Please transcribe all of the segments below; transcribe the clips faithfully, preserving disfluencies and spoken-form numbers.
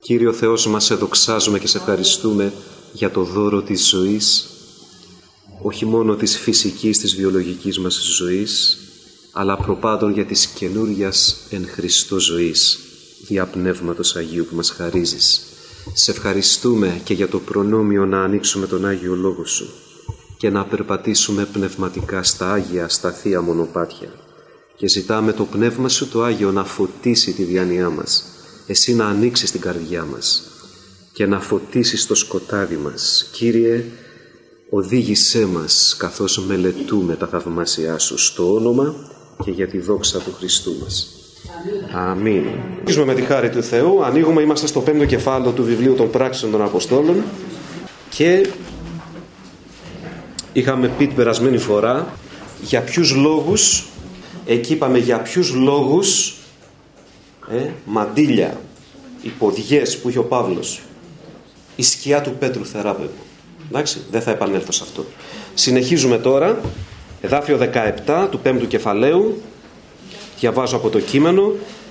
Κύριο Θεός μας, σε δοξάζουμε και σε ευχαριστούμε για το δώρο της ζωής, όχι μόνο της φυσικής, της βιολογικής μας ζωής, αλλά προπάντων για της καινούριας εν Χριστώ ζωής, δια Πνεύματος Αγίου που μας χαρίζεις. Σε ευχαριστούμε και για το προνόμιο να ανοίξουμε τον Άγιο Λόγο Σου και να περπατήσουμε πνευματικά στα Άγια, στα Θεία Μονοπάτια. Και ζητάμε το Πνεύμα Σου το Άγιο να φωτίσει τη διάνοιά μας, Εσύ να ανοίξεις την καρδιά μας και να φωτίσεις το σκοτάδι μας. Κύριε, οδήγησέ μας καθώς μελετούμε τα θαυμάσια Σου, στο όνομα και για τη δόξα του Χριστού μας. Αμήν. Αρχίζουμε με τη χάρη του Θεού. Ανοίγουμε, είμαστε στο πέμπτο κεφάλαιο του βιβλίου των Πράξεων των Αποστόλων και είχαμε πει την περασμένη φορά για ποιους λόγους, εκεί είπαμε για ποιους λόγους ε, μαντήλια, οι ποδιές που είχε ο Παύλος, η σκιά του Πέτρου θεράπευε. Εντάξει, δεν θα επανέλθω σε αυτό. Συνεχίζουμε τώρα, εδάφιο δεκαεπτά του πέμπτου κεφαλαίου. Διαβάζω από το κείμενο.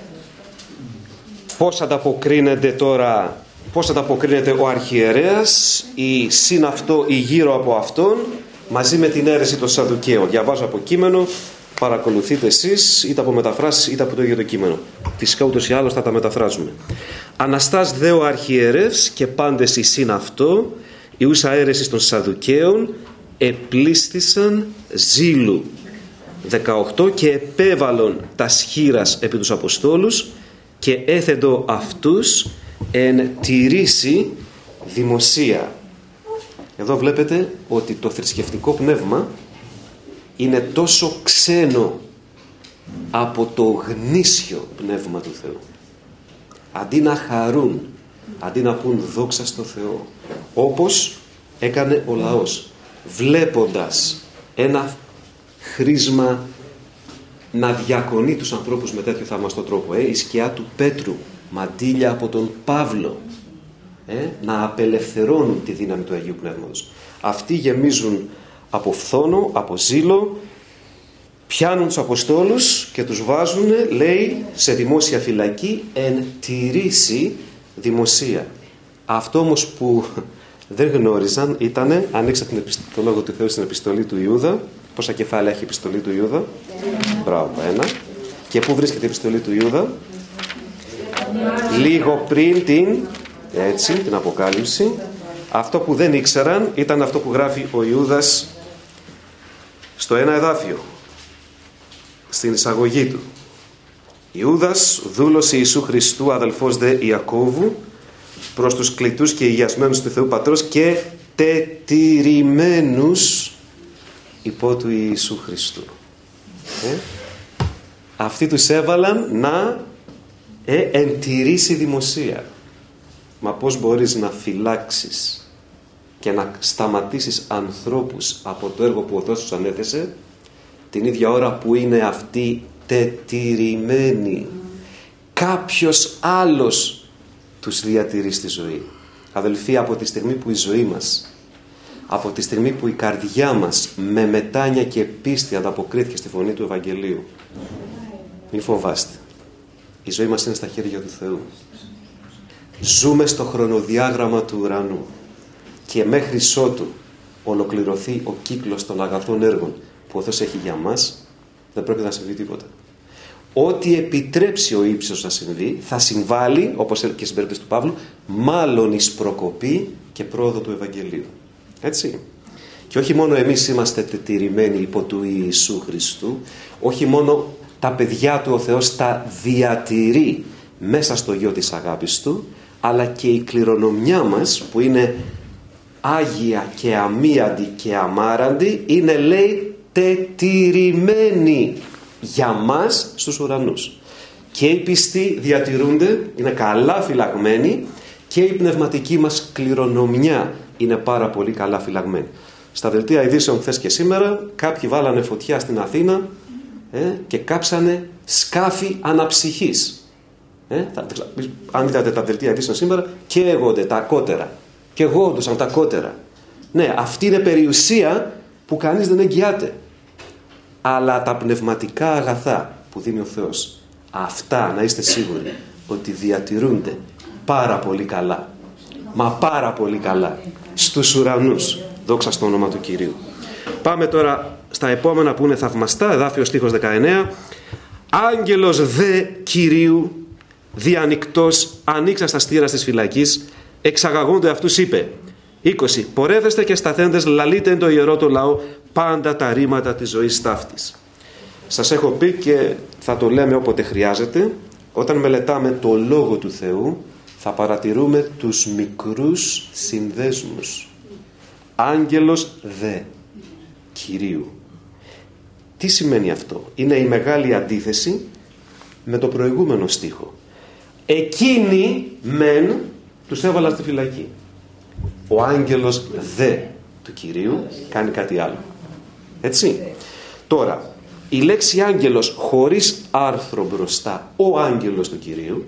Πώς ανταποκρίνεται τώρα, πώς ανταποκρίνεται ο αρχιερέας ή συν αυτό ή γύρω από αυτόν, μαζί με την αίρεση των Σαδδουκαίων. Διαβάζω από κείμενο, παρακολουθείτε εσείς, είτε από μεταφράσεις είτε από το ίδιο το κείμενο. Φυσικά ούτως ή άλλως θα τα μεταφράζουμε. Αναστάς δε ο αρχιερεύς και πάντες οι συν αυτό, οι ούσα αίρεσης των Σαδδουκαίων, επλήστησαν ζήλου. δεκαοκτώ και επέβαλον τα σχήρας επί τους Αποστόλους και έθεντο αυτούς εν τηρήσει δημοσία. Εδώ βλέπετε ότι το θρησκευτικό πνεύμα είναι τόσο ξένο από το γνήσιο πνεύμα του Θεού. Αντί να χαρούν, αντί να πούν δόξα στο Θεό, όπως έκανε ο λαός, βλέποντας ένα χρήσμα να διακονεί τους ανθρώπους με τέτοιο θαυμαστό τρόπο. Ε, η σκιά του Πέτρου, μαντήλια από τον Παύλο, ε, να απελευθερώνουν τη δύναμη του Αγίου Πνεύματος. Αυτοί γεμίζουν από φθόνο, από ζήλο, πιάνουν τους Αποστόλους και τους βάζουν, λέει, σε δημόσια φυλακή εν τηρήσει δημοσία. Αυτό όμως που δεν γνώριζαν ήτανε, ανοίξα το λόγο του Θεού στην επιστολή του Ιούδα. Πόσα κεφάλαια έχει η επιστολή του Ιούδα? Yeah. Μπράβο, ένα. Και πού βρίσκεται η επιστολή του Ιούδα? Yeah. Λίγο πριν την, έτσι, την Αποκάλυψη. Αυτό που δεν ήξεραν ήταν αυτό που γράφει ο Ιούδας στο ένα εδάφιο, στην εισαγωγή του. Ιούδας, δούλος Ιησού Χριστού, αδελφός δε Ιακώβου, προς τους κλητούς και υγιασμένους του Θεού Πατρός και τετηρημένους υπό του Ιησού Χριστού. Ε? Αυτοί τους έβαλαν να ε, εντηρήσει δημοσία. Μα πώς μπορείς να φυλάξεις και να σταματήσεις ανθρώπους από το έργο που ο Θεός τους ανέθεσε την ίδια ώρα που είναι αυτοί τετηρημένοι? Κάποιος άλλος τους διατηρεί στη ζωή. Αδελφοί, από τη στιγμή που η ζωή μας, από τη στιγμή που η καρδιά μας με μετάνοια και πίστη ανταποκρίθηκε στη φωνή του Ευαγγελίου, μην φοβάστε, η ζωή μας είναι στα χέρια του Θεού. Ζούμε στο χρονοδιάγραμμα του ουρανού και μέχρι ότου ολοκληρωθεί ο κύκλος των αγαθών έργων που ο Θεός έχει για μας, δεν πρόκειται να συμβεί τίποτα. Ό,τι επιτρέψει ο ύψος να συμβεί θα συμβάλλει, όπως και στην περίπτωση του Παύλου, μάλλον εις προκοπή και πρόοδο του Ευαγγελίου. Έτσι. Και όχι μόνο εμείς είμαστε τετηρημένοι υπό του Ιησού Χριστού, όχι μόνο τα παιδιά του ο Θεός τα διατηρεί μέσα στο γιο της αγάπης Του, αλλά και η κληρονομιά μας που είναι άγια και αμίαντη και αμάραντη είναι, λέει, τετηρημένη για μας στους ουρανούς. Και οι πιστοί διατηρούνται, είναι καλά φυλαγμένοι, και η πνευματική μας κληρονομιά είναι πάρα πολύ καλά φυλαγμένη. Στα δελτία ειδήσεων χθες και σήμερα κάποιοι βάλανε φωτιά στην Αθήνα ε, και κάψανε σκάφη αναψυχής. Ε, θα, αν είδατε τα δελτία ειδήσεων σήμερα, καίγονται τα κότερα. Καιγόντουσαν τα κότερα. Ναι, αυτή είναι περιουσία που κανείς δεν εγγυάται. Αλλά τα πνευματικά αγαθά που δίνει ο Θεός, αυτά να είστε σίγουροι ότι διατηρούνται πάρα πολύ καλά. Μα πάρα πολύ καλά. Στους ουρανούς. Δόξα στο όνομα του Κυρίου. Πάμε τώρα στα επόμενα που είναι θαυμαστά. Εδάφιο στίχος δεκαεννέα. Άγγελος δε Κυρίου διανυκτός ανοίξα στα στήρα της φυλακής, εξαγαγούνται αυτούς είπε. είκοσι. Πορεύεστε και σταθέντες λαλείτε εν το ιερό το λαό πάντα τα ρήματα της ζωής ταύτης. Σας έχω πει και θα το λέμε όποτε χρειάζεται, όταν μελετάμε το Λόγο του Θεού θα παρατηρούμε τους μικρούς συνδέσμους. Άγγελος δε Κυρίου. Τι σημαίνει αυτό? Είναι η μεγάλη αντίθεση με το προηγούμενο στίχο. Εκείνοι μεν τους έβαλαν στη φυλακή. Ο άγγελος δε του Κυρίου κάνει κάτι άλλο. Έτσι. Τώρα, η λέξη άγγελος χωρίς άρθρο μπροστά, ο άγγελος του Κυρίου,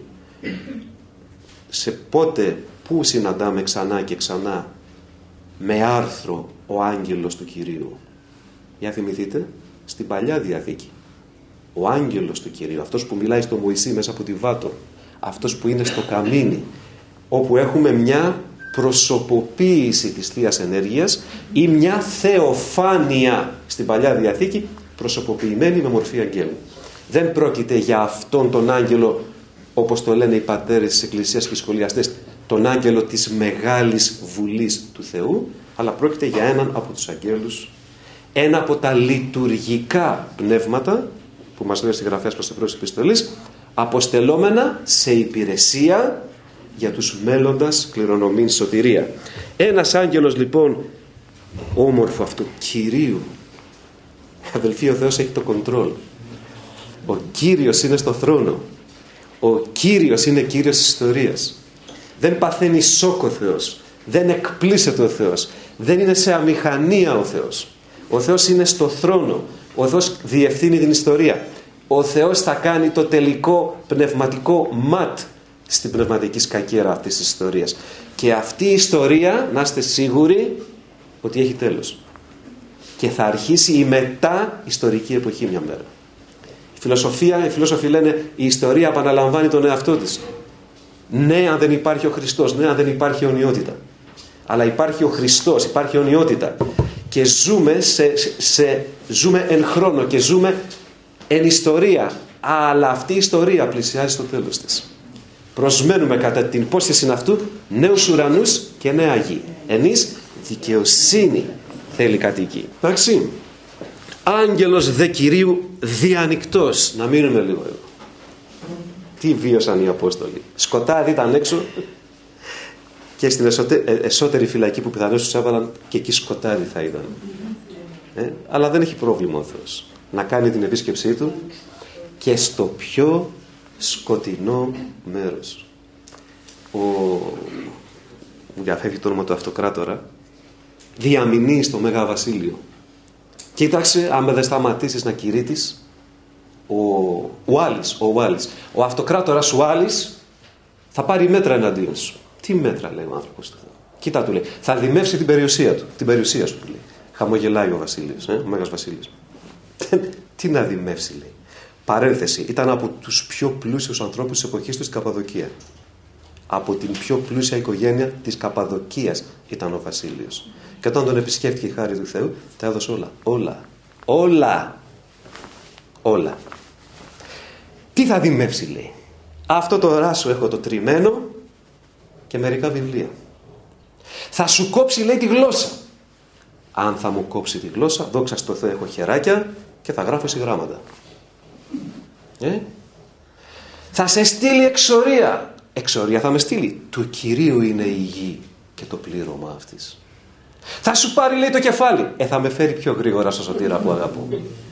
σε πότε, πού συναντάμε ξανά και ξανά με άρθρο ο άγγελος του Κυρίου? Για θυμηθείτε, στην Παλιά Διαθήκη. Ο άγγελος του Κυρίου, αυτός που μιλάει στο Μωυσή μέσα από τη Βάτο, αυτός που είναι στο καμίνι, όπου έχουμε μια προσωποποίηση της Θείας Ενέργειας ή μια θεοφάνεια στην Παλιά Διαθήκη προσωποποιημένη με μορφή αγγέλου. Δεν πρόκειται για αυτόν τον άγγελο, όπως το λένε οι πατέρες της Εκκλησίας και οι σχολιαστές, τον άγγελο της Μεγάλης Βουλής του Θεού, αλλά πρόκειται για έναν από τους αγγέλους, ένα από τα λειτουργικά πνεύματα που μας λέει ο συγγραφέας προς την πρώτη επιστολή, αποστελόμενα σε υπηρεσία για τους μέλλοντας κληρονομήν σωτηρία. Ένας άγγελος λοιπόν όμορφο αυτού Κυρίου. Αδελφοί, ο Θεός έχει το κοντρόλ. Ο Κύριος είναι στο θρόνο. Ο Κύριος είναι Κύριος της ιστορίας. Δεν παθαίνει σοκ ο Θεός. Δεν εκπλήσεται ο Θεός. Δεν είναι σε αμηχανία ο Θεός. Ο Θεός είναι στο θρόνο. Ο Θεός διευθύνει την ιστορία. Ο Θεός θα κάνει το τελικό πνευματικό ματ στην πνευματική σκακέρα αυτής της ιστορίας. Και αυτή η ιστορία, να είστε σίγουροι ότι έχει τέλος. Και θα αρχίσει η μετά ιστορική εποχή μια μέρα. Η φιλοσοφία, οι φιλόσοφοι λένε η ιστορία επαναλαμβάνει τον εαυτό της. Ναι, αν δεν υπάρχει ο Χριστός, ναι, αν δεν υπάρχει αιωνιότητα. Αλλά υπάρχει ο Χριστός, υπάρχει αιωνιότητα. Και ζούμε, σε, σε, ζούμε εν χρόνο και ζούμε εν ιστορία. Αλλά αυτή η ιστορία πλησιάζει στο τέλος της. Προσμένουμε κατά την υπόσχεση αυτού νέους ουρανούς και νέα γη. Ενείς δικαιοσύνη θέλει κατοικεί. Εντάξει. Άγγελος δε Κυρίου διανυκτός. Να μείνουμε λίγο εδώ. Τι βίωσαν οι Απόστολοι? Σκοτάδι ήταν έξω και στην εσωτερή φυλακή που πιθανώς τους έβαλαν και εκεί σκοτάδι θα ήταν. Ε, αλλά δεν έχει πρόβλημα ο Θεός να κάνει την επίσκεψή του και στο πιο σκοτεινό μέρος. Ο... μου διαφεύγει το όνομα του αυτοκράτορα, διαμηνεί στο Μέγα Βασίλειο. Κοίταξε, άμα δεν σταματήσεις να κηρύττεις, ο Ουάλης, ο Ουάλης, ο αυτοκράτορας Ουάλης θα πάρει μέτρα εναντίον σου. Τι μέτρα, λέει ο άνθρωπος του Θεού? Κοίτα, του λέει, θα δημεύσει την περιουσία του. Την περιουσία σου, του λέει. Χαμογελάει ο Βασίλειος, ε, ο Μέγας Βασίλειος. Τι να δημεύσει, λέει. Παρένθεση, ήταν από τους πιο πλούσιους ανθρώπους της εποχής του στην Καπαδοκία. Από την πιο πλούσια οικογένεια της Καπαδοκίας ήταν ο Βασίλειος. Και όταν τον επισκέφτηκε η χάρη του Θεού, τα έδωσε όλα. Όλα. Όλα. Όλα. Τι θα δημεύσει, λέει? Αυτό το ράσο έχω το τριμμένο και μερικά βιβλία. Θα σου κόψει, λέει, τη γλώσσα. Αν θα μου κόψει τη γλώσσα, δόξα στο Θεό, έχω χεράκια και θα γράφω συγγράμματα. Ε? Θα σε στείλει εξορία. Εξορία θα με στείλει. Του Κυρίου είναι η γη και το πλήρωμα αυτής. Θα σου πάρει, λέει, το κεφάλι. Ε, θα με φέρει πιο γρήγορα στο σωτήρα που αγαπώ.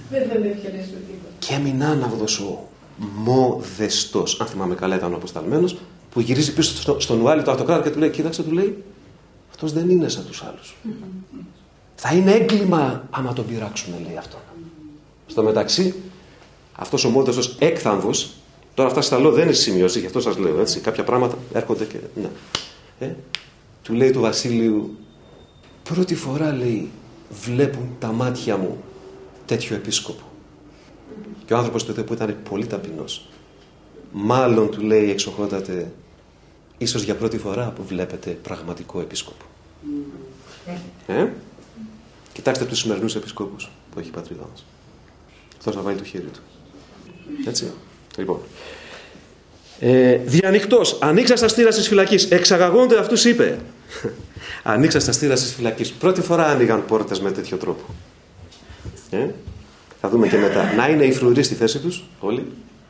Και έμεινε άναυδος ο Μοδεστός, αν θυμάμαι καλά ήταν ο αποσταλμένος, που γυρίζει πίσω στο, στον Ουάλη το αυτοκράτη και του λέει, κοίταξε, του λέει, αυτός δεν είναι σαν τους άλλους. Θα είναι έγκλημα άμα τον πειράξουμε, λέει αυτό. Στο μεταξύ, αυτός ο Μόδεστος έκθαμβος, τώρα αυτά στα λέω δεν είναι σημειώσει, γι' αυτό σας λέω, έτσι, κάποια πράγματα έρχονται και, ναι. Ε, του λέει του Βασίλειου, πρώτη φορά, λέει, βλέπουν τα μάτια μου τέτοιο επίσκοπο. Και ο άνθρωπος τότε που ήταν πολύ ταπεινός, μάλλον του λέει, εξοχότατε, Ίσως για πρώτη φορά που βλέπετε πραγματικό επίσκοπο. Ε? Κοιτάξτε τους σημερινούς επισκόπους που έχει η πατρίδα μας. Αυτός να βάλει το χέρι του. Έτσι. Λοιπόν. Ε, διανυκτός, ανοίξα στα στήρα της φυλακής, εξαγαγόνται αυτούς είπε. Ανοίξα στα στήρα της φυλακής. Πρώτη φορά άνοιγαν πόρτες με τέτοιο τρόπο. Ε? Θα δούμε και μετά. Να είναι οι φρουροί στη θέση τους, όλοι.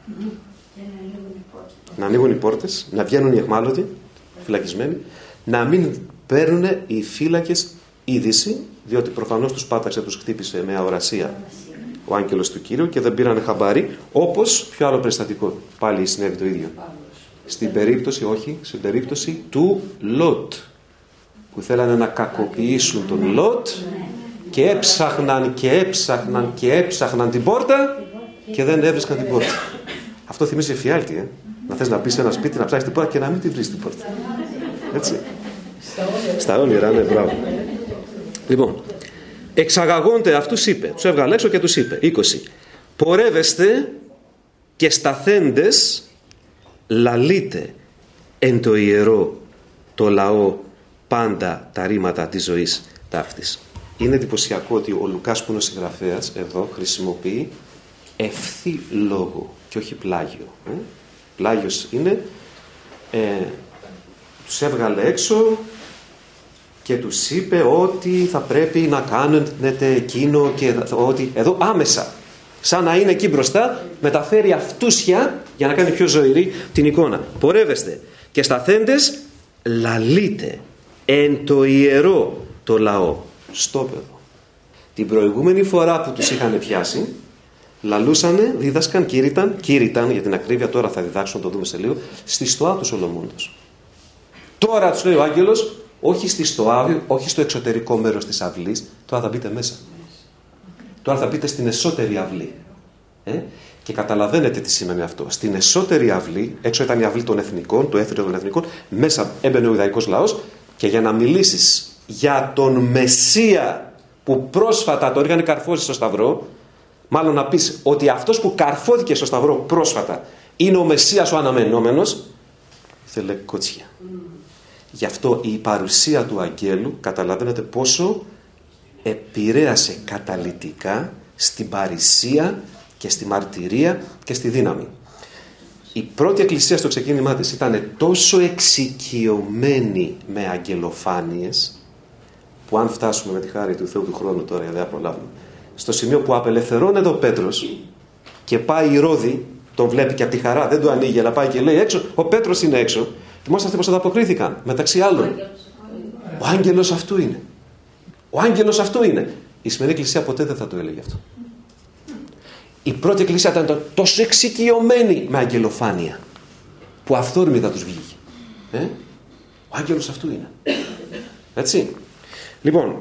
Να ανοίγουν οι πόρτες, να βγαίνουν οι αιχμάλωτοι, φυλακισμένοι, να μην παίρνουν οι φύλακες είδηση, διότι προφανώς τους πάταξε, τους χτύπησε με αορασία ο άγγελος του Κύριου και δεν πήραν χαμπάρι, όπως ποιο άλλο περιστατικό. Πάλι συνέβη το ίδιο. Στην περίπτωση, όχι, στην περίπτωση του Λότ, που θέλανε να κακοποιήσουν τον Λότ και έψαχναν και έψαχναν και έψαχναν την πόρτα και δεν έβρισκαν την πόρτα. Αυτό θυμίζει εφιάλτη, ε? Να θες να πεις σε ένα σπίτι, να ψάξεις την πόρτα και να μην τη βρεις την πόρτα. Έτσι. Στα όνειρα, ναι, μπράβο. Λοιπόν, εξαγαγόνται αυτούς είπε, τους έβγαλε έξω και τους είπε, είκοσι. Πορεύεστε και σταθέντες λαλείτε εν το ιερό το λαό πάντα τα ρήματα της ζωής ταύτης. Είναι εντυπωσιακό ότι ο Λουκάς που είναι ο συγγραφέας εδώ χρησιμοποιεί ευθύ λόγο και όχι πλάγιο. Ε? Πλάγιος είναι ε, τους έβγαλε έξω και τους είπε ότι θα πρέπει να κάνετε εκείνο και ότι εδώ άμεσα, σαν να είναι εκεί μπροστά, μεταφέρει αυτούσια για να κάνει πιο ζωηρή την εικόνα. Πορεύεστε και σταθέντες λαλείτε εν το ιερό το λαό. Στόπεδο. Την προηγούμενη φορά που τους είχαν πιάσει, λαλούσανε, δίδασκαν, κήρυταν, κήρυταν για την ακρίβεια, τώρα θα διδάξουν, το δούμε σε λίγο, στη στοά του Σολομώντος. Τώρα τους λέει ο άγγελος, όχι στη στοά, όχι στο εξωτερικό μέρος της αυλής, τώρα θα μπείτε μέσα. Τώρα θα μπείτε στην εσωτερή αυλή. Ε? Και καταλαβαίνετε τι σημαίνει αυτό. Στην εσωτερή αυλή, έξω ήταν η αυλή των εθνικών, το έθριο των εθνικών, μέσα έμπαινε ο Ιουδαϊκός λαός και για να μιλήσεις για τον Μεσσία που πρόσφατα τον είχαν καρφώσει στο Σταυρό, μάλλον να πεις ότι αυτός που καρφώθηκε στο Σταυρό πρόσφατα είναι ο Μεσσίας ο αναμενόμενος, ήθελε κότσια. Γι' αυτό η παρουσία του αγγέλου, καταλαβαίνετε πόσο επηρέασε καταλυτικά στην παρησία και στη μαρτυρία και στη δύναμη. Η πρώτη εκκλησία στο ξεκίνημά της ήταν τόσο εξοικειωμένη με αγγελοφάνειες, που αν φτάσουμε με τη χάρη του Θεού του χρόνου τώρα, δεν θα προλάβουμε, στο σημείο που απελευθερώνεται ο Πέτρος και πάει η Ρόδη, τον βλέπει και από τη χαρά, δεν το ανοίγει, αλλά πάει και λέει έξω, ο Πέτρος είναι έξω. Θυμόσαστε πως ανταποκρίθηκαν, μεταξύ άλλων. Ο άγγελος αυτού είναι. Ο άγγελος αυτού είναι. Η σημερινή εκκλησία ποτέ δεν θα το έλεγε αυτό. Η πρώτη εκκλησία ήταν τόσο εξοικειωμένη με αγγελοφάνεια, που αυθόρμητα τους βγήκε. Ε? Ο άγγελος αυτού είναι. Έτσι. Λοιπόν,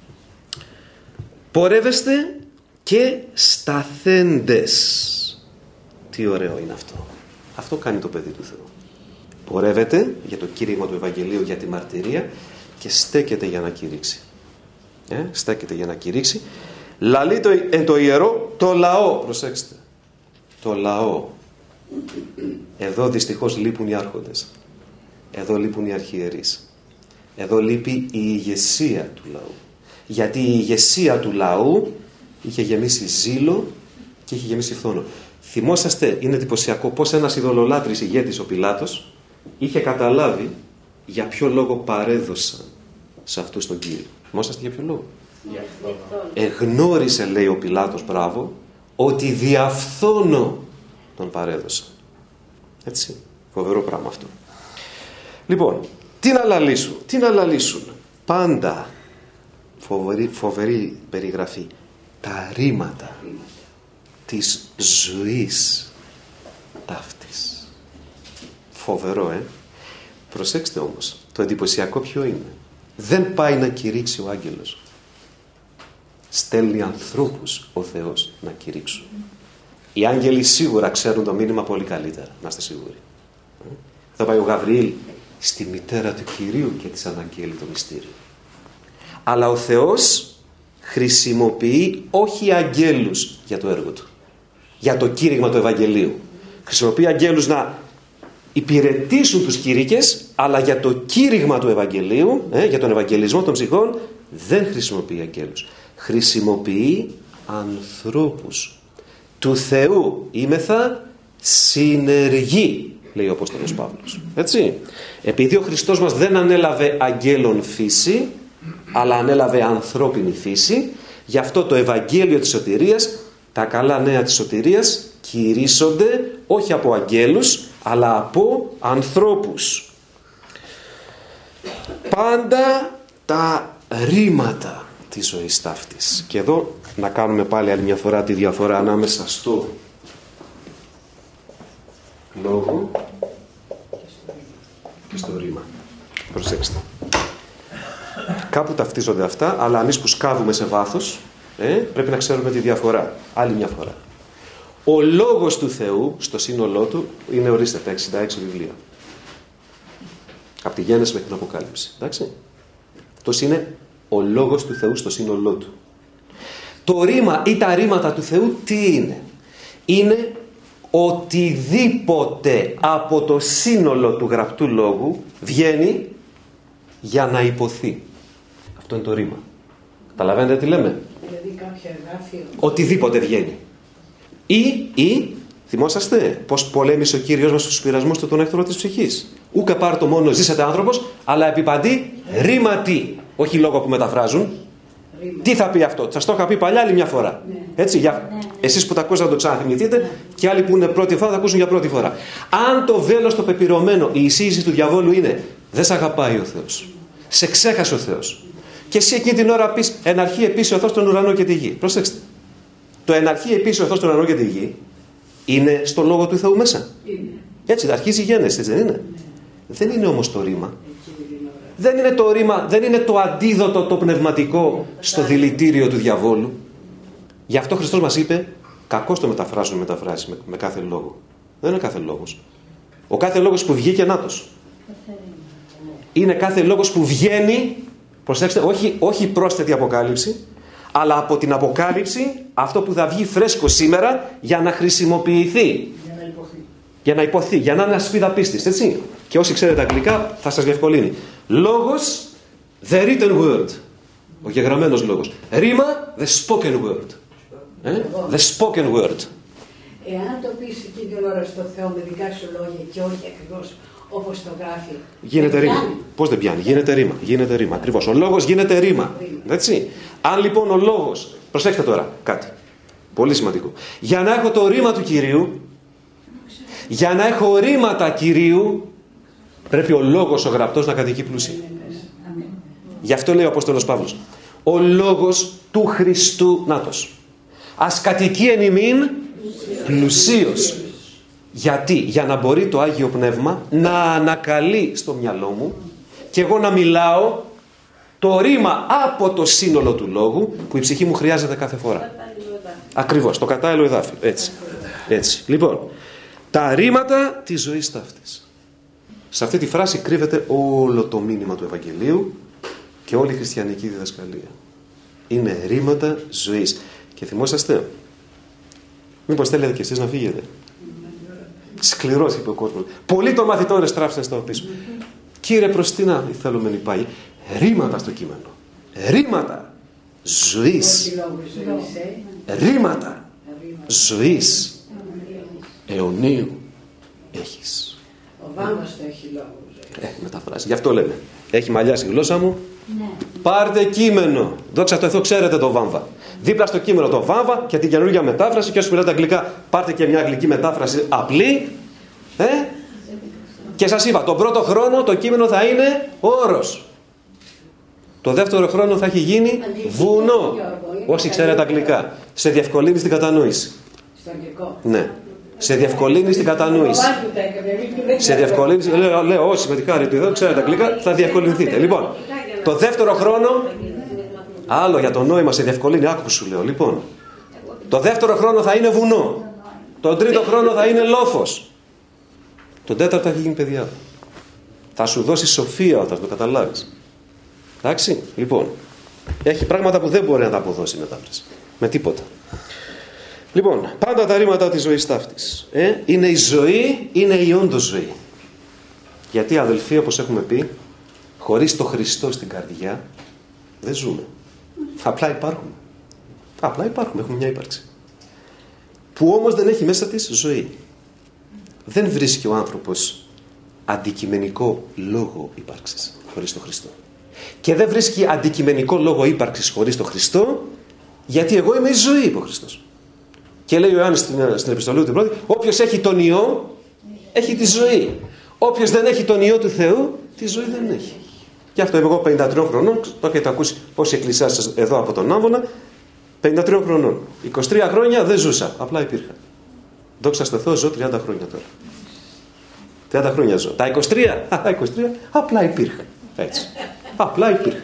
πορεύεστε και σταθέντες. Τι ωραίο είναι αυτό. Αυτό κάνει το παιδί του Θεού. Πορεύεται για το κήρυγμα του Ευαγγελίου, για τη μαρτυρία και στέκεται για να κηρύξει. Ε, στέκεται για να κηρύξει. Λαλεί το, εν το ιερό το λαό. Προσέξτε. Το λαό. Εδώ δυστυχώς λείπουν οι άρχοντες. Εδώ λείπουν οι αρχιερείς. Εδώ λείπει η ηγεσία του λαού. Γιατί η ηγεσία του λαού είχε γεμίσει ζήλο και είχε γεμίσει φθόνο. Θυμόσαστε, είναι εντυπωσιακό πως ένας ειδωλολάτρης ηγέτης, ο Πιλάτος, είχε καταλάβει για ποιο λόγο παρέδωσαν σε αυτούς τον Κύριο. Θυμόσαστε για ποιο λόγο? Εγνώρισε, λέει ο Πιλάτος, μπράβο, ότι διαφθόνο τον παρέδωσαν. Έτσι, φοβερό πράγμα αυτό. Λοιπόν, τι να λαλήσουν, τι να λαλήσουν. Πάντα, φοβερή, φοβερή περιγραφή, τα ρήματα της ζωής ταύτης. Φοβερό, ε. Προσέξτε όμως, το εντυπωσιακό ποιο είναι? Δεν πάει να κηρύξει ο άγγελος. Στέλνει ανθρώπους ο Θεός να κηρύξουν. Οι άγγελοι σίγουρα ξέρουν το μήνυμα πολύ καλύτερα, να είστε σίγουροι. Θα πάει ο Γαβριήλ στη μητέρα του Κυρίου και της αναγγέλει το μυστήριο. Αλλά ο Θεός χρησιμοποιεί όχι αγγέλους για το έργο του, για το κήρυγμα του Ευαγγελίου. Χρησιμοποιεί αγγέλους να υπηρετήσουν τους κήρυκες, αλλά για το κήρυγμα του Ευαγγελίου, ε, για τον Ευαγγελισμό των ψυχών, δεν χρησιμοποιεί αγγέλους. Χρησιμοποιεί ανθρώπους. Του Θεού είμεθα συνεργοί, λέει ο Απόστολος Παύλος. Έτσι. Επειδή ο Χριστός μας δεν ανέλαβε αγγέλων φύση, αλλά ανέλαβε ανθρώπινη φύση, γι' αυτό το Ευαγγέλιο της σωτηρίας, τα καλά νέα της σωτηρίας, κηρύσσονται όχι από αγγέλους, αλλά από ανθρώπους. Πάντα τα ρήματα της ζωής ταύτης. Και εδώ να κάνουμε πάλι άλλη μια φορά τη διαφορά ανάμεσα στο λόγο και στο ρήμα. Προσέξτε. Κάπου ταυτίζονται αυτά, αλλά εμείς που σκάβουμε σε βάθος, ε, πρέπει να ξέρουμε τη διαφορά. Άλλη μια φορά. Ο λόγος του Θεού στο σύνολό του είναι, ορίστε, τα εξήντα έξι βιβλία. Από τη Γένεση μέχρι την Αποκάλυψη. Εντάξει. Αυτός είναι ο λόγος του Θεού στο σύνολό του. Το ρήμα ή τα ρήματα του Θεού τι είναι? Είναι οτιδήποτε από το σύνολο του γραπτού λόγου βγαίνει για να υποθεί. Αυτό είναι το ρήμα. Καταλαβαίνετε τι λέμε? Δηλαδή κάποια εδάφιο. Οτιδήποτε βγαίνει. Ή, ή, θυμόσαστε πως πολέμησε ο Κύριος μας στους πειρασμούς του τον εχθρό της ψυχής. Ούκα πάρτο μόνο ζήσατε άνθρωπος, αλλά επιπαντή ρήματι. Όχι λόγο που μεταφράζουν. Ρήμα. Τι θα πει αυτό? Σας το είχα πει παλιά άλλη μια φορά. Ναι. Έτσι, για... ναι. Εσείς που τα ακούσατε να το ξαναθυμηθείτε, ναι. Και άλλοι που είναι πρώτη φορά θα ακούσουν για πρώτη φορά. Αν το βέλος το πεπυρωμένο, η εισήγηση του διαβόλου είναι δεν σε αγαπάει ο Θεός. Ναι. Σε ξέχασε ο Θεός. Και εσύ εκείνη την ώρα πεις εν αρχή επίσης ο Θεός τον ουρανό και τη γη. Προσέξτε. Το εν αρχή επίσης ο Θεός τον ουρανό και τη γη είναι στο λόγο του Θεού μέσα. Είναι. Έτσι, αρχίζει η Γένεση, έτσι δεν είναι? Ναι. Δεν είναι όμως το ρήμα. Δεν είναι το ρήμα, δεν είναι το αντίδοτο το πνευματικό στο δηλητήριο του διαβόλου. Γι' αυτό ο Χριστός μας είπε, κακώς το μεταφράζουν μεταφράσεις με, με κάθε λόγο. Δεν είναι κάθε λόγος. Ο κάθε λόγος που βγήκε νάτος. Είναι κάθε λόγος που βγαίνει, προσέξτε, όχι, όχι πρόσθετη αποκάλυψη, αλλά από την αποκάλυψη αυτό που θα βγει φρέσκο σήμερα για να χρησιμοποιηθεί. Για να υποθεί. Για να υποθεί, για να είναι ασπίδα πίστης, έτσι. Και όσοι ξέρετε αγγλικά θα σας διευκολύνει. Λόγος, the written word. Ο γεγραμμένος λόγος. Ρήμα, the spoken word. Ε? The spoken word. Εάν το πεις εκείνη την ώρα στο Θεό με δικά σου λόγια και όχι ακριβώς όπως το γράφει, γίνεται ρήμα. Πώς δεν πιάνει? Γίνεται ρήμα. Γίνεται ρήμα. Ακριβώς. Ο λόγος γίνεται ρήμα. Έτσι. Αν λοιπόν ο λόγος, προσέξτε τώρα κάτι πολύ σημαντικό. Για να έχω το ρήμα του Κυρίου, για να έχω ρήματα Κυρίου, πρέπει ο λόγος ο γραπτός να κατοικεί πλούσια. Γι' αυτό λέει ο Απόστολος Παύλος, ο λόγος του Χριστού, νάτος, ας κατοικεί εν ημίν πλουσίως. Γιατί? Για να μπορεί το Άγιο Πνεύμα να ανακαλεί στο μυαλό μου και εγώ να μιλάω το ρήμα από το σύνολο του λόγου που η ψυχή μου χρειάζεται κάθε φορά. Ακριβώς, το κατάλληλο εδάφιο. Έτσι. Έτσι. Λοιπόν, τα ρήματα της ζωής ταύτης. Σε αυτή τη φράση κρύβεται όλο το μήνυμα του Ευαγγελίου και όλη η χριστιανική διδασκαλία. Είναι ρήματα ζωής. Και θυμόσαστε, μήπως θέλετε κι εσείς να φύγετε? Σκληρός, είπε ο κόσμος. Πολλοί των μαθητών εστράφησαν στα πίσω. Κύριε, προς τι να θέλουμε να πάει? Ρήματα στο κείμενο. Ρήματα ζωής. Ρήματα ζωής αιωνίου έχεις. Ο Βάμβας το έχει λόγο. Ε, μεταφράσει. Γι' αυτό λέμε. Έχει μαλλιάσει η γλώσσα μου. Ναι. Πάρτε κείμενο. Δόξα τω Θεώ, ξέρετε το Βάμβα. Δίπλα στο κείμενο το Βάμβα και την καινούργια μετάφραση. Και όσοι μιλάτε αγγλικά, πάρτε και μια αγγλική μετάφραση απλή. Ε? Και σας είπα, τον πρώτο χρόνο το κείμενο θα είναι όρος. Το δεύτερο χρόνο θα έχει γίνει βουνό. Όσοι ξέρετε αγγλικά. Σε διευκολύνει στην κατανόηση. Στο αγγλικό. Ναι. Σε διευκολύνει στην κατανόηση. Σε διευκολύνει. Λέω, λέω όσοι με τη χάρη του εδώ ξέρετε αγγλικά, θα διευκολυνθείτε. Λοιπόν, το δεύτερο χρόνο. Άλλο για το νόημα, σε διευκολύνει. Άκου που σου λέω. Λοιπόν, το δεύτερο χρόνο θα είναι βουνό. Τον τρίτο χρόνο θα είναι λόφος. Τον τέταρτο θα έχει γίνει παιδιά. Θα σου δώσει σοφία όταν το καταλάβεις. Εντάξει, λοιπόν. Έχει πράγματα που δεν μπορεί να τα αποδώσει η μετάφραση. Με τίποτα. Λοιπόν, πάντα τα ρήματα της ζωής ταύτης. Ε, είναι η ζωή, είναι η όντως ζωή. Γιατί αδελφοί, όπως έχουμε πει, χωρίς το Χριστό στην καρδιά δεν ζούμε. Απλά υπάρχουμε. Απλά υπάρχουμε, έχουμε μια ύπαρξη. Που όμως δεν έχει μέσα της ζωή. Δεν βρίσκει ο άνθρωπος αντικειμενικό λόγο ύπαρξης χωρίς τον Χριστό. Και δεν βρίσκει αντικειμενικό λόγο ύπαρξης χωρίς τον Χριστό, γιατί εγώ είμαι η ζωή, είπε ο Χριστός. Και λέει ο Ιωάννης στην, στην επιστολή του πρώτη, όποιος έχει τον Υιό, έχει τη ζωή. Όποιος δεν έχει τον Υιό του Θεού, τη ζωή δεν έχει. Και αυτό είμαι εγώ πενήντα τριών χρονών, το έχετε ακούσει πόσοι εκκλησιάστες εδώ από τον Άμβονα, πενήντα τριών χρονών. είκοσι τρία χρόνια δεν ζούσα, απλά υπήρχα. Δόξα στο Θεό, ζω τριάντα χρόνια τώρα. τριάντα χρόνια ζω. Τα είκοσι τρία, είκοσι τρία απλά υπήρχα. Έτσι. Απλά υπήρχα.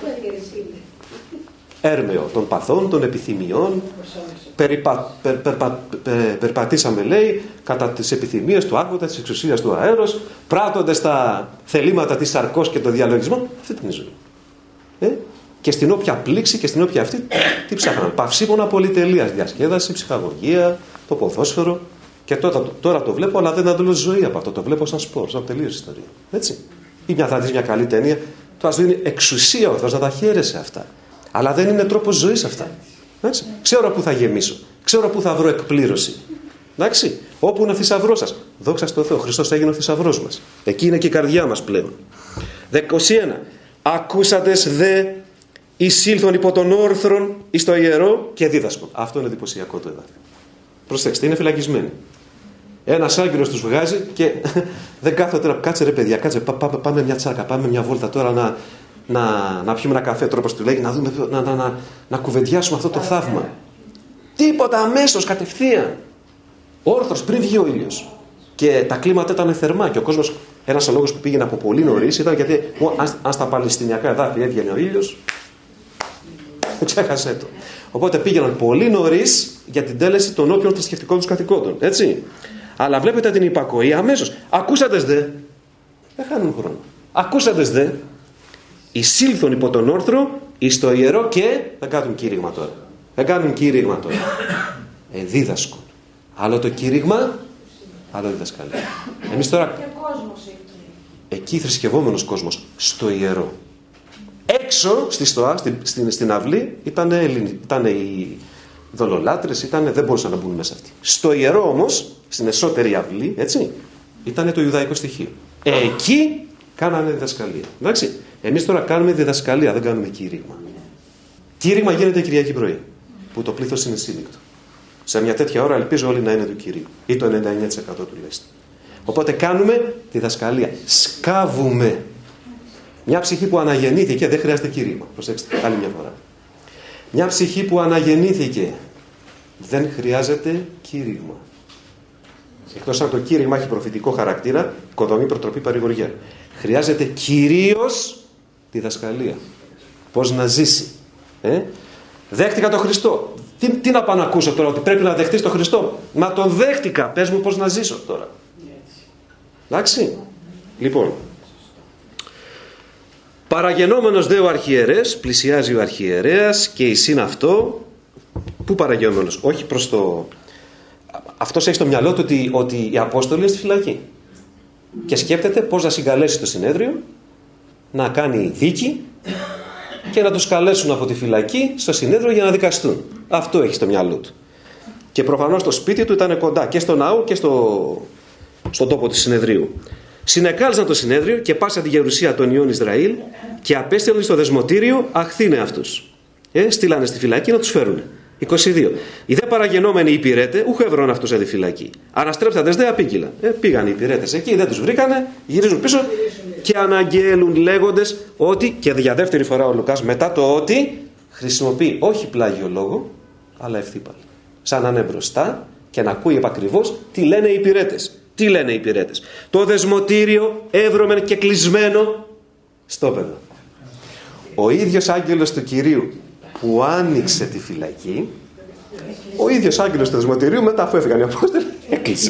Έρμεο των παθών, των επιθυμιών. Περιπα, περ, περπα, περ, περπατήσαμε, λέει, κατά τις επιθυμίες του άρχοντα, της εξουσίας του αέρος, πράττοντας τα θελήματα της σαρκός και των διαλογισμών. Αυτή την ζωή. Ε? Και στην όποια πλήξη και στην όποια αυτή, τι ψάχναν. Παυσίμωνα πολυτελείας, διασκέδαση, ψυχαγωγία, το ποδόσφαιρο. Και τώρα, τώρα το βλέπω, αλλά δεν αντλώ ζωή από αυτό. Το βλέπω σαν σπορ, σαν τελείως ιστορία. Έτσι. Ή μια, θα δεις μια καλή ταινία, το ας δίνει εξουσία ο Θεός να τα χαίρεσαι αυτά. Αλλά δεν είναι τρόπος ζωής αυτά. Έτσι. Ξέρω πού θα γεμίσω. Ξέρω πού θα βρω εκπλήρωση. Εντάξει. Όπου είναι ο θησαυρός σας. Δόξα στο Θεό. Ο Χριστός έγινε ο θησαυρός μας. Εκεί είναι και η καρδιά μας πλέον. είκοσι ένα. Ακούσατες δε εισήλθον υπό τον όρθρον εις το ιερό και δίδασκον. Αυτό είναι εντυπωσιακό το εδάφιο. Προσέξτε, είναι φυλακισμένοι. Ένας άγγελος τους βγάζει και δεν κάθονται να κάτσε ρε παιδιά, κάτσε, πά, πά, πάμε μια τσάρκα, πάμε μια βόλτα τώρα να, να, να πιούμε ένα καφέ, τρόπος του λέγει, να, δούμε, να, να, να, να κουβεντιάσουμε αυτό το θαύμα. Τίποτα, αμέσως, κατευθείαν. Όρθρος, πριν βγει ο ήλιος. Και τα κλίματα ήταν θερμά και ο κόσμος, ένας λόγος που πήγαινε από πολύ νωρίς ήταν γιατί αν, αν στα παλαιστινιακά εδάφη έβγαινε ο ήλιος, ξέχασε το. Οπότε πήγαιναν πολύ νωρίς για την τέλεση των όποιων θρησκευτικών τους καθηκόντων. Έτσι. Αλλά βλέπετε την υπακοή αμέσως. Ακούσατες δε. Δεν χάνουν χρόνο. Ακούσατες δε. Εισήλθον υπό τον όρθρο εις το ιερό και δεν κάνουν κήρυγμα τώρα. Δεν κάνουν κήρυγμα τώρα. Ε, δίδασκον. Άλλο το κήρυγμα, άλλο διδασκαλία. Εμείς τώρα. Εκεί θρησκευόμενος κόσμος. Στο ιερό. Έξω στη στοά, στην, στην, στην αυλή, ήταν, ήταν οι δολολάτρες, ήταν, δεν μπορούσαν να μπουν μέσα αυτοί. Στο ιερό όμως, στην εσωτερή αυλή, έτσι, ήταν το ιουδαϊκό στοιχείο. Εκεί κάνανε διδασκαλία. Εντάξει, εμείς τώρα κάνουμε διδασκαλία, δεν κάνουμε κήρυγμα. Κήρυγμα γίνεται Κυριακή πρωί, που το πλήθος είναι σύμμικτο. Σε μια τέτοια ώρα ελπίζω όλοι να είναι του Κυρίου, ή το ενενήντα εννέα τοις εκατό τουλάχιστον. Οπότε κάνουμε διδασκαλία. Σκάβουμε. Μια ψυχή που αναγεννήθηκε δεν χρειάζεται κήρυγμα. Προσέξτε, άλλη μια φορά. Μια ψυχή που αναγεννήθηκε δεν χρειάζεται κήρυγμα. Εκτός αν το κήρυγμα έχει προφητικό χαρακτήρα, οικοδομή, προτροπή, παρηγοριά. Χρειάζεται κυρίως διδασκαλία. Πώς να ζήσει. Ε? Δέχτηκα τον Χριστό. Τι, τι να πάω να ακούσω τώρα, ότι πρέπει να δεχτείς τον Χριστό. Μα τον δέχτηκα. Πες μου πώς να ζήσω τώρα. Εντάξει. Λοιπόν. Παραγενόμενος δε ο αρχιερέας, πλησιάζει ο αρχιερέας και εισήν αυτό. Πού παραγενόμενος? Όχι προς το... Αυτός έχει στο μυαλό του ότι, ότι οι Απόστολοι είναι στη φυλακή. Και σκέπτεται πώς να συγκαλέσει το συνέδριο, να κάνει δίκη και να τους καλέσουν από τη φυλακή στο συνέδριο για να δικαστούν. Αυτό έχει στο μυαλό του. Και προφανώς το σπίτι του ήταν κοντά και στο ναό και στο, στον τόπο του συνεδρίου. Συνεκάλεσαν το συνέδριο και πάσα τη γερουσία των Υιών Ισραήλ και απέστειλαν στο δεσμοτήριο αχθήνε αυτούς. Ε, στείλανε στη φυλακή να τους φέρουν. είκοσι δύο. Οι δε παραγενόμενοι υπηρέτε, ούχο ευρών αυτούς σε τη φυλακή. Αναστρέψαντες δε απήγγειλαν. Ε, πήγαν οι υπηρέτες εκεί, δεν τους βρήκανε, γυρίζουν πίσω και αναγγέλουν λέγοντες ότι, και για δεύτερη φορά ο Λουκάς μετά το ότι, χρησιμοποιεί όχι πλάγιο λόγο, αλλά ευθύπαλο. Σαν να είναι μπροστά και να ακούει επακριβώς τι λένε οι υπηρέτες. Τι λένε οι υπηρέτες? Το δεσμοτήριο εύρωμεν και κλεισμένο στο πέδο. Ο ίδιος άγγελος του Κυρίου που άνοιξε τη φυλακή, ο ίδιος άγγελος του δεσμοτηρίου, μετά αφού έφυγαν οι Απόστολοι, έκλεισε.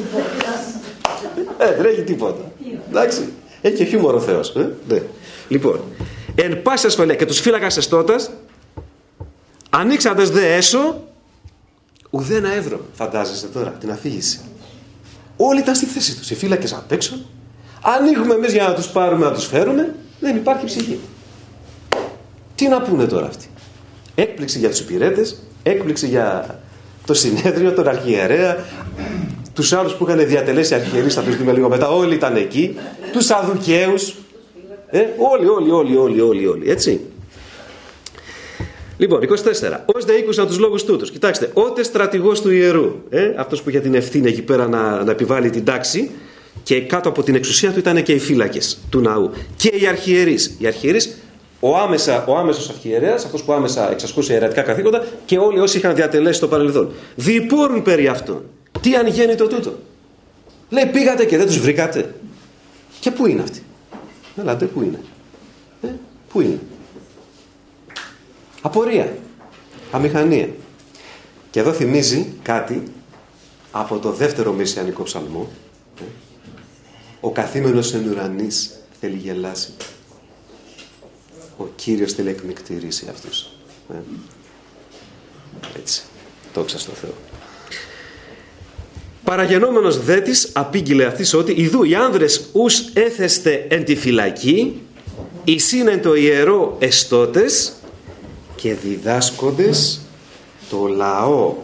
Ε, δεν έχει τίποτα. Εντάξει, έχει και χιούμορ ο Θεός. Ε? Ναι. Λοιπόν, εν πάση ασφαλεία και τους φύλακας εστώτας, ανοίξαντες δε έσω, ουδένα εύρωμεν. Φαντάζεστε τώρα την αφήγηση. Όλοι ήταν στη θέση τους. Οι φύλακες απ' έξω, Ανοίγουμε εμείς για να τους πάρουμε, να τους φέρουμε. Δεν υπάρχει ψυχή. Τι να πούνε τώρα αυτοί? Έκπληξη για τους υπηρέτες, έκπληξη για το συνέδριο, τον αρχιερέα, τους άλλους που είχαν διατελέσει αρχιερείς, θα τους δούμε λίγο μετά, όλοι ήταν εκεί, τους Σαδουκαίους, ε, όλοι, όλοι, όλοι, όλοι, όλοι, όλοι, έτσι. Λοιπόν, είκοσι τέσσερα. Ως δε ήκουσαν τους λόγους τούτους. Κοιτάξτε, ότε στρατηγός του ιερού, ε, αυτός που είχε την ευθύνη εκεί πέρα να, να επιβάλλει την τάξη, και κάτω από την εξουσία του ήταν και οι φύλακες του ναού και οι αρχιερείς. Οι αρχιερείς, ο, άμεσα, ο άμεσος αρχιερέας, αυτός που άμεσα εξασκούσε ιερατικά καθήκοντα, και όλοι όσοι είχαν διατελέσει στο παρελθόν. Διπόρουν περί αυτών. Τι ανγέννητο τούτο? Λέει, πήγατε και δεν τους βρήκατε. Και πού είναι αυτοί? Ελάτε, πού είναι? Ε, πού είναι? Απορία, αμηχανία. Και εδώ θυμίζει κάτι από το δεύτερο μεσιανικό ψαλμό. Ο καθήμενος εν ουρανής θέλει γελάσει. Ο Κύριος θέλει εκμυκτηρήσει αυτούς. Ε. Έτσι. Δόξα στο Θεό. Παραγενόμενος δέτης απήγγειλε αυτής ότι ιδού οι άνδρες ους έθεστε εν τη φυλακή, εισήν εν το ιερό εστώτες και διδάσκοντες το λαό.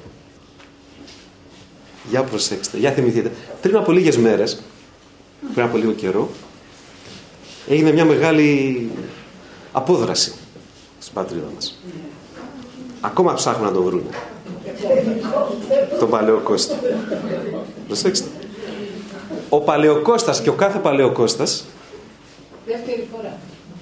Για προσέξτε, για θυμηθείτε. Πριν από λίγες μέρες, πριν από λίγο καιρό, έγινε μια μεγάλη απόδραση στην πατρίδα μας. Ακόμα ψάχνουν να το βρούνε. Τον Παλαιοκώστα. Προσέξτε. Ο Παλαιοκώστας και ο κάθε Παλαιοκώστας, δεύτερη φορά,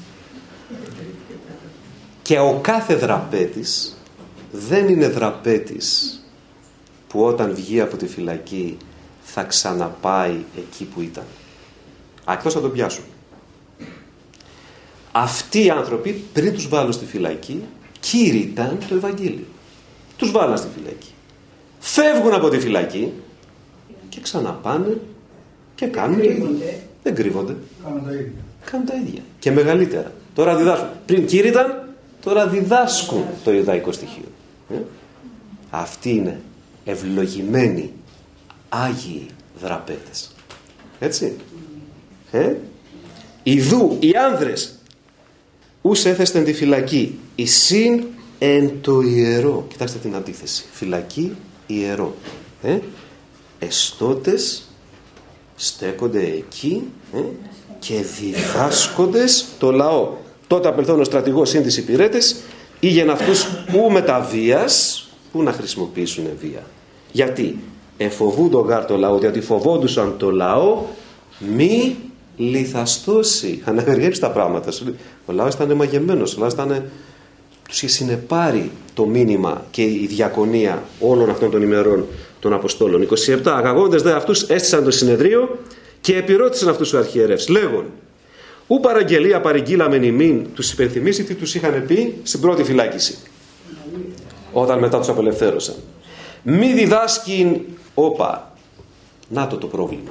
και ο κάθε δραπέτης δεν είναι δραπέτης που όταν βγει από τη φυλακή θα ξαναπάει εκεί που ήταν. Εκτός να τον πιάσουν. Αυτοί οι άνθρωποι πριν τους βάλουν στη φυλακή κήρυταν το Ευαγγέλιο. Τους βάλαν στη φυλακή. Φεύγουν από τη φυλακή και ξαναπάνε και κάνουν. κρύβονται. Δεν κρύβονται. Κάνουν τα ίδια. Κάνουν τα ίδια. Και μεγαλύτερα. Τώρα διδάσκουν. Πριν κήρυταν, τώρα διδάσκουν το ιουδαϊκό στοιχείο. Ε? Αυτοί είναι ευλογημένοι Άγιοι δραπέτες. Έτσι. Ε? Ιδού οι άνδρες ους έθεστεν τη φυλακή εισήν εν το ιερό. Κοιτάξτε την αντίθεση. Φυλακή, ιερό. Ε? Εστώτες στέκονται εκεί ε? και διδάσκοντες το λαό. Τότε απελθόν ο στρατηγός συν τις υπηρέτες ήγεν αυτούς ου με τα βίας, που να χρησιμοποιήσουν βία. Γιατί εφοβούντο γάρ το λαό, διότι φοβόντουσαν το λαό μη λιθαστώσει. Είχαν αγριέψει τα πράγματα. Ο λαός ήταν μαγεμένος, ο λαός ήταν, τους είχε συνεπάρει το μήνυμα και η διακονία όλων αυτών των ημερών των Αποστόλων. είκοσι επτά. Αγαγόντες δε αυτούς έστησαν το συνεδρίο και επιρώτησαν αυτούς τους αρχιερεύς λέγον, ου παραγγελία παρηγγείλαμεν ημίν. Τους υπενθυμίσει τι τους είχαν πει στην πρώτη φυλάκιση, όταν μετά τους απελευθέρωσαν. Μη διδάσκειν, όπα, να το το πρόβλημα.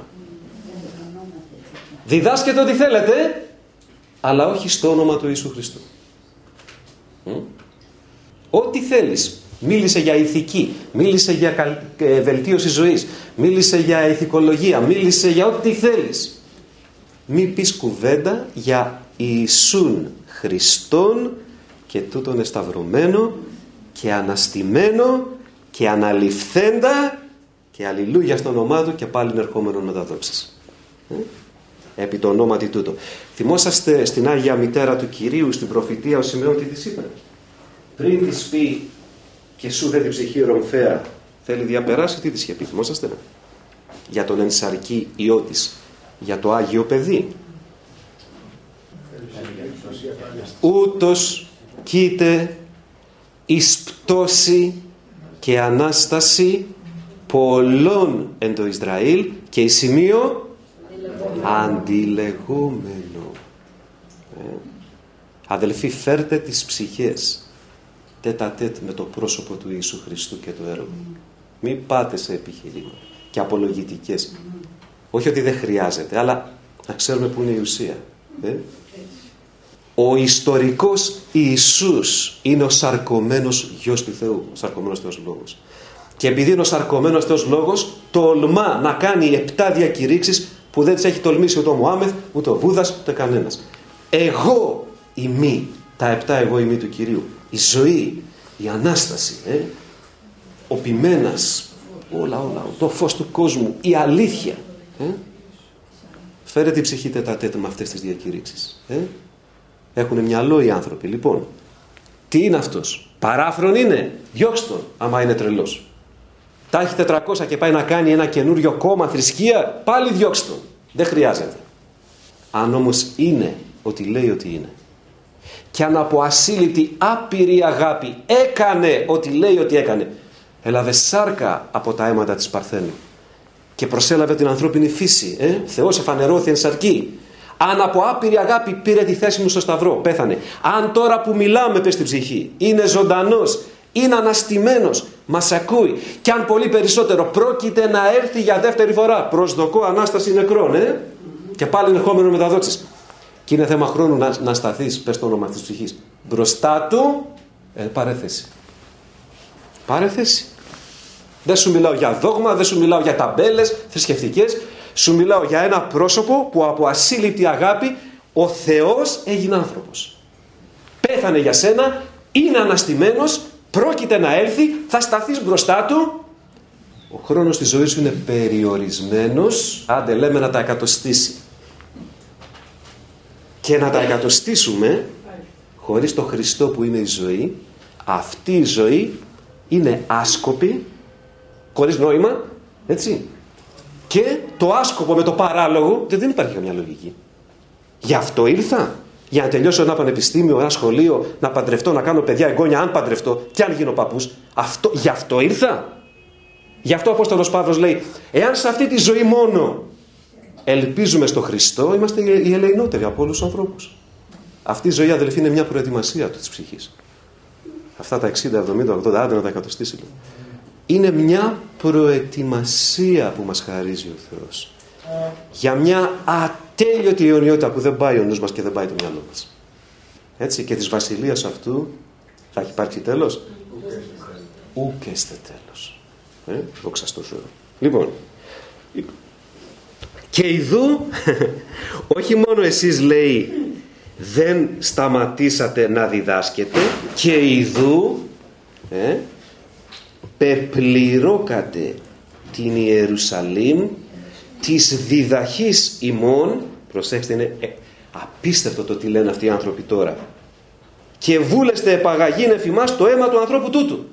Διδάσκετε ό,τι θέλετε, αλλά όχι στο όνομα του Ιησού Χριστού. Mm? Ό,τι θέλεις. Μίλησε για ηθική, μίλησε για βελτίωση ζωής, μίλησε για ηθικολογία, μίλησε για ό,τι θέλεις. Μη πεις κουβέντα για Ιησούν Χριστόν και τούτον εσταυρωμένο και αναστημένο και αναληφθέντα και αλληλούια στο όνομά του και πάλι ερχόμενον με τα δόξας. Ε? Επί το ονόματι τούτο. Θυμόσαστε στην Άγια Μητέρα του Κυρίου στην προφητεία ο Σιμεών τι της είπε? Πριν της πει και σου δε την ψυχή ρομφαία θέλει διαπεράσει, τι της είχε πει? Θυμόσαστε? Για τον ενσαρκή ιό της, για το Άγιο Παιδί. Ούτως κοίτε εις πτώση και Ανάσταση πολλών εν το Ισραήλ και η σημείο αντιλεγόμενο. Ε. Αδελφοί, φέρτε τις ψυχές τέτα τέτ με το πρόσωπο του Ιησού Χριστού και το έργο. Μην πάτε σε επιχειρήματα και απολογητικές. Όχι ότι δεν χρειάζεται, αλλά να ξέρουμε που είναι η ουσία. Ε. Ο ιστορικός Ιησούς είναι ο σαρκωμένος Γιος του Θεού, ο σαρκωμένος Θεός Λόγος. Και επειδή είναι ο σαρκωμένος Θεός Λόγος, τολμά να κάνει επτά διακηρύξεις που δεν τις έχει τολμήσει ούτε ο Μωάμεθ, ούτε ο Βούδας, ούτε κανένας. Εγώ ημί, τα επτά εγώ ημί του Κυρίου. Η ζωή, η Ανάσταση, ε? ο ποιμένας, όλα, όλα, το φως του κόσμου, η αλήθεια. Ε? Φέρε την ψυχή τετατέτ με αυτές τις διακηρύξεις. Ε? Έχουν μυαλό οι άνθρωποι. Λοιπόν, τι είναι αυτός? Παράφρον είναι? Διώξτε τον, άμα είναι τρελός. Τα έχει τετρακόσια και πάει να κάνει ένα καινούριο κόμμα θρησκεία, πάλι διώξτε τον. Δεν χρειάζεται. Αν όμως είναι ότι λέει ότι είναι, και αν από ασύλληπτη άπειρη αγάπη έκανε ότι λέει ότι έκανε, έλαβε σάρκα από τα αίματα της Παρθένου και προσέλαβε την ανθρώπινη φύση, ε? Θεός εφανερώθη εν σαρκή. Αν από άπειρη αγάπη πήρε τη θέση μου στο σταυρό, πέθανε. Αν τώρα που μιλάμε, πες στην ψυχή, είναι ζωντανός, είναι αναστημένος, μας ακούει, και αν πολύ περισσότερο πρόκειται να έρθει για δεύτερη φορά, προσδοκώ Ανάσταση νεκρών, ε? και πάλι ερχόμενο μεταδόξης. Και είναι θέμα χρόνου να, να σταθείς, πες το όνομα της ψυχής, μπροστά του, ε, πάρε θέση. Πάρε θέση. Δεν σου μιλάω για δόγμα, δεν σου μιλάω για ταμπέλες θρησκευτικές, σου μιλάω για ένα πρόσωπο που από ασύλληπτη αγάπη ο Θεός έγινε άνθρωπος. Πέθανε για σένα, είναι αναστημένος, πρόκειται να έρθει, θα σταθείς μπροστά του. Ο χρόνος της ζωής σου είναι περιορισμένος, άντε λέμε να τα εκατοστήσει. Και να τα εκατοστήσουμε χωρίς το Χριστό που είναι η ζωή, αυτή η ζωή είναι άσκοπη, χωρίς νόημα, έτσι. Και το άσκοπο με το παράλογο δεν υπάρχει καμιά λογική. Γι' αυτό ήρθα. Για να τελειώσω ένα πανεπιστήμιο, ένα σχολείο, να παντρευτώ, να κάνω παιδιά, εγγόνια, αν παντρευτώ και αν γίνω παππούς. Αυτό, γι' αυτό ήρθα. Γι' αυτό ο Απόστολος Παύλος λέει, εάν σε αυτή τη ζωή μόνο ελπίζουμε στο Χριστό, είμαστε οι ελεηνότεροι από όλους τους ανθρώπους. Αυτή η ζωή, αδελφοί, είναι μια προετοιμασία του της ψυχής. Αυτά τα εξήντα, εβδομήντα, ογδόντα, άντε να τα εκατοστήσει. Είναι μια προετοιμασία που μας χαρίζει ο Θεός για μια ατέλειωτη αιωνιότητα που δεν πάει ο νους μας και δεν πάει το μυαλό μας. Έτσι, και της βασιλείας αυτού θα έχει υπάρξει τέλος? Ουκ έστε τέλος. Ε, δόξα στο Θεό. Λοιπόν, και ιδού όχι μόνο εσείς, λέει, δεν σταματήσατε να διδάσκετε, και ιδού ε, πεπληρώκατε την Ιερουσαλήμ της διδαχής ημών. Προσέξτε, είναι ε, απίστευτο το τι λένε αυτοί οι άνθρωποι τώρα. Και βούλεστε επαγαγήν εφημάς το αίμα του ανθρώπου τούτου.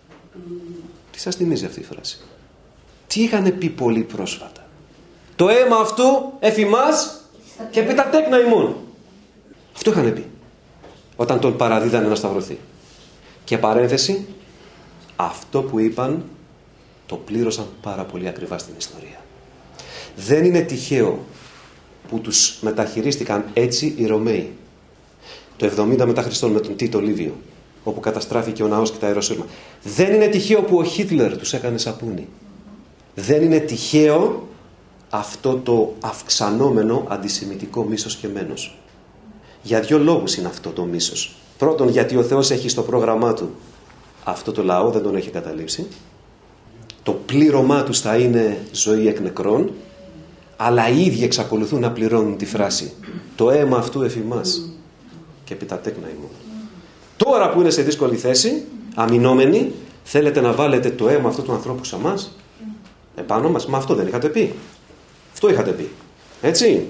Τι σας θυμίζει αυτή η φράση? Τι είχαν πει πολύ πρόσφατα? Το αίμα αυτού εφημάς και επί τα τέκνα ημών. Αυτό είχαν πει όταν τον παραδίδανε να σταυρωθεί. Και παρένθεση, αυτό που είπαν το πλήρωσαν πάρα πολύ ακριβά στην ιστορία. Δεν είναι τυχαίο που τους μεταχειρίστηκαν έτσι οι Ρωμαίοι το εβδομήντα μετά Χριστόν με τον Τίτο Λίβιο, όπου καταστράφηκε ο ναός και τα Ιεροσόλυμα. Δεν είναι τυχαίο που ο Χίτλερ τους έκανε σαπούνι. Δεν είναι τυχαίο αυτό το αυξανόμενο αντισημιτικό μίσος και μένος. Για δύο λόγους είναι αυτό το μίσος. Πρώτον, γιατί ο Θεός έχει στο πρόγραμμά του αυτό το λαό, δεν τον έχει καταλήψει. Το πλήρωμά τους θα είναι ζωή εκ νεκρών, αλλά οι ίδιοι εξακολουθούν να πληρώνουν τη φράση το αίμα αυτού εφημάς και επί τα τέκνα ημών. Τώρα που είναι σε δύσκολη θέση, αμυνόμενοι, θέλετε να βάλετε το αίμα αυτού του ανθρώπου σε εμάς, επάνω μας? Μα αυτό δεν είχατε πει? Αυτό είχατε πει, έτσι.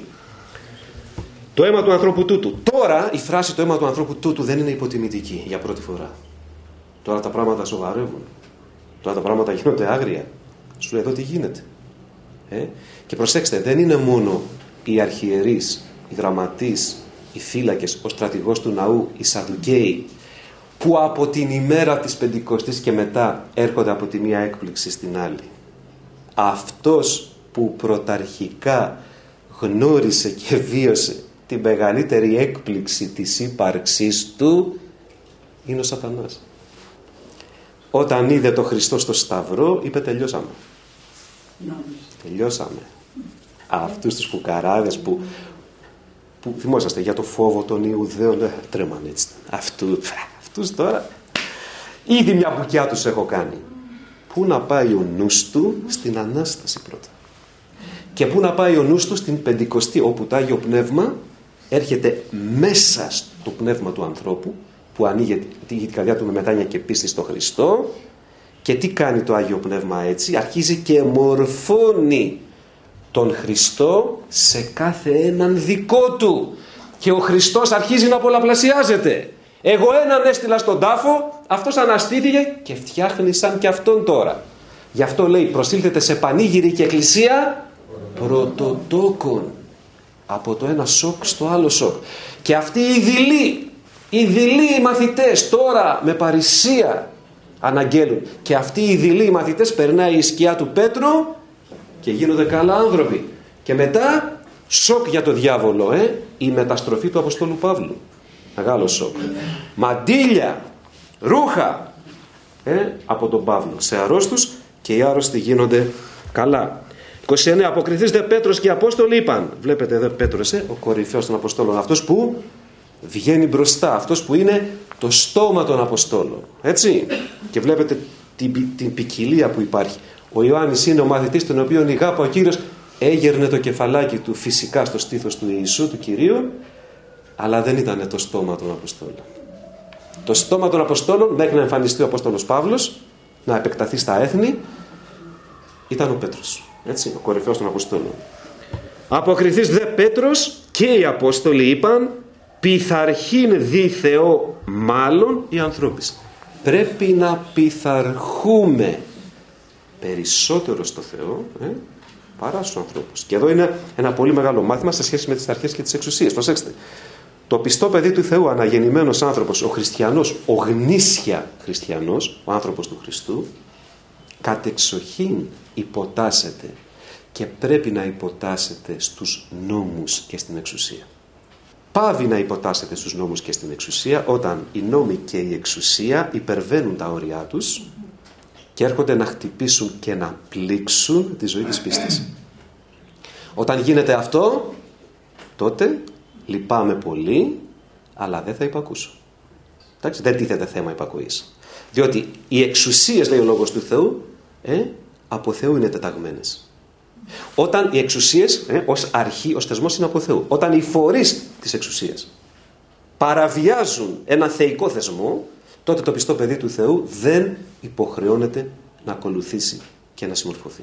Το αίμα του ανθρώπου τούτου. Τώρα η φράση το αίμα του ανθρώπου τούτου δεν είναι υποτιμητική για πρώτη φορά. Τώρα τα πράγματα σοβαρεύουν. Τώρα τα πράγματα γίνονται άγρια. Σου λέει εδώ τι γίνεται. Ε? Και προσέξτε, δεν είναι μόνο οι αρχιερείς, οι γραμματείς, οι φύλακες, ο στρατηγός του ναού, οι Σαδουκαίοι, που από την ημέρα της Πεντηκοστής και μετά έρχονται από τη μία έκπληξη στην άλλη. Αυτός που πρωταρχικά γνώρισε και βίωσε την μεγαλύτερη έκπληξη της ύπαρξής του είναι ο Σατανάς. Όταν είδε το Χριστό στο Σταυρό, είπε τελειώσαμε. Τελειώσαμε. Αυτούς τους φουκαράδες που, που θυμόσαστε για το φόβο των Ιουδαίων, τρέμαν έτσι. Αυτού, αυτούς τώρα ήδη μια μπουκιά τους έχω κάνει. Πού να πάει ο νους του? Στην Ανάσταση πρώτα. Και πού να πάει ο νους του? Στην Πεντηκοστή, όπου το Άγιο Πνεύμα έρχεται μέσα στο πνεύμα του ανθρώπου, που ανοίγει την καρδιά του με μετάνοια και πίστη στο Χριστό. Και τι κάνει το Άγιο Πνεύμα έτσι? Αρχίζει και μορφώνει τον Χριστό σε κάθε έναν δικό του. Και ο Χριστός αρχίζει να πολλαπλασιάζεται. Εγώ έναν έστειλα στον τάφο, αυτός αναστήθηκε και φτιάχνει σαν και αυτόν τώρα. Γι' αυτό λέει, προσήλθετε σε πανήγυρη και εκκλησία πρωτοτόκων. Από το ένα σοκ στο άλλο σοκ. Και αυτοί οι δειλοί, οι δειλοί μαθητές τώρα με παρησία αναγγέλουν. Και αυτοί οι δειλοί μαθητές περνάει η σκιά του Πέτρου και γίνονται καλά άνθρωποι. Και μετά σοκ για το διάβολο, ε, η μεταστροφή του Αποστόλου Παύλου. Μεγάλο σοκ. Μαντήλια, ρούχα ε, από τον Παύλο σε αρρώστους, και οι άρρωστοι γίνονται καλά. είκοσι εννέα. Αποκριθείς δε Πέτρος και οι Απόστολοι είπαν. Βλέπετε εδώ Πέτρος, ε, ο κορυφαίος των Αποστόλων, αυτός που βγαίνει μπροστά, αυτός που είναι το στόμα των Αποστόλων. Έτσι. Και βλέπετε την, την ποικιλία που υπάρχει. Ο Ιωάννης είναι ο μαθητής τον οποίον η γάπα ο Κύριος έγερνε το κεφαλάκι του φυσικά στο στήθος του Ιησού, του Κυρίου, αλλά δεν ήταν το στόμα των Αποστόλων. Το στόμα των Αποστόλων, μέχρι να εμφανιστεί ο Απόστολος Παύλος, να επεκταθεί στα έθνη, ήταν ο Πέτρος. Έτσι, ο κορυφαίος των Αποστόλων. Αποκριθείς δε Πέτρος και οι Απόστολοι είπαν, πειθαρχήν δι Θεό μάλλον οι ανθρώπεις. Πρέπει να πειθαρχούμε περισσότερο στο Θεό ε, παρά στους ανθρώπους. Και εδώ είναι ένα πολύ μεγάλο μάθημα σε σχέση με τις αρχές και τις εξουσίες. Προσέξτε. Το πιστό παιδί του Θεού, αναγεννημένος άνθρωπος, ο χριστιανός, ο γνήσια χριστιανός, ο άνθρωπος του Χριστού, κατεξοχήν υποτάσσεται και πρέπει να υποτάσσεται στους νόμους και στην εξουσία. Πάβει να υποτάσσεται στους νόμους και στην εξουσία όταν οι νόμοι και η εξουσία υπερβαίνουν τα όρια τους και έρχονται να χτυπήσουν και να πλήξουν τη ζωή της πίστης. Όταν γίνεται αυτό, τότε λυπάμαι πολύ, αλλά δεν θα υπακούσω. Εντάξει, δεν τίθεται θέμα υπακοής. Διότι οι εξουσίες, λέει ο Λόγος του Θεού, ε, από Θεού είναι τεταγμένες. Όταν οι εξουσίες, ε, ως αρχή, ως θεσμός είναι από Θεού. Όταν οι φορείς της εξουσίας παραβιάζουν ένα θεϊκό θεσμό, τότε το πιστό παιδί του Θεού δεν υποχρεώνεται να ακολουθήσει και να συμμορφωθεί.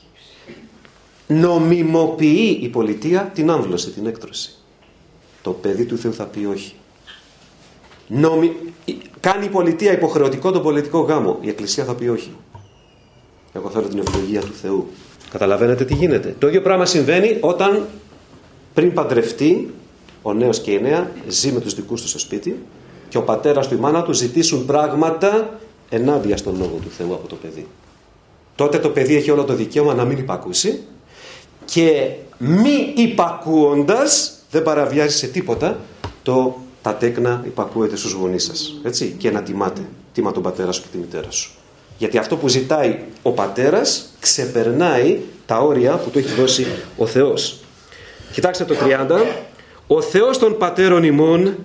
Νομιμοποιεί η πολιτεία την άμβλωση, την έκτρωση. Το παιδί του Θεού θα πει όχι. Νομι... Κάνει η πολιτεία υποχρεωτικό τον πολιτικό γάμο. Η Εκκλησία θα πει όχι. Εγώ θέλω την ευλογία του Θεού. Καταλαβαίνετε τι γίνεται? Το ίδιο πράγμα συμβαίνει όταν πριν παντρευτεί ο νέος και η νέα, ζει με τους δικούς του στο σπίτι και ο πατέρας του, η μάνα του ζητήσουν πράγματα ενάντια στον λόγο του Θεού από το παιδί. Τότε το παιδί έχει όλο το δικαίωμα να μην υπακούσει και μη υπακούοντας δεν παραβιάζει σε τίποτα το τα τέκνα υπακούεται στους γονείς σας. Έτσι, και να τιμάτε. Τιμά τον πατέρα σου και τη μητέρα σου. Γιατί αυτό που ζητάει ο πατέρας ξεπερνάει τα όρια που του έχει δώσει ο Θεός. Κοιτάξτε το τριάντα. Ο Θεός των πατέρων ημών,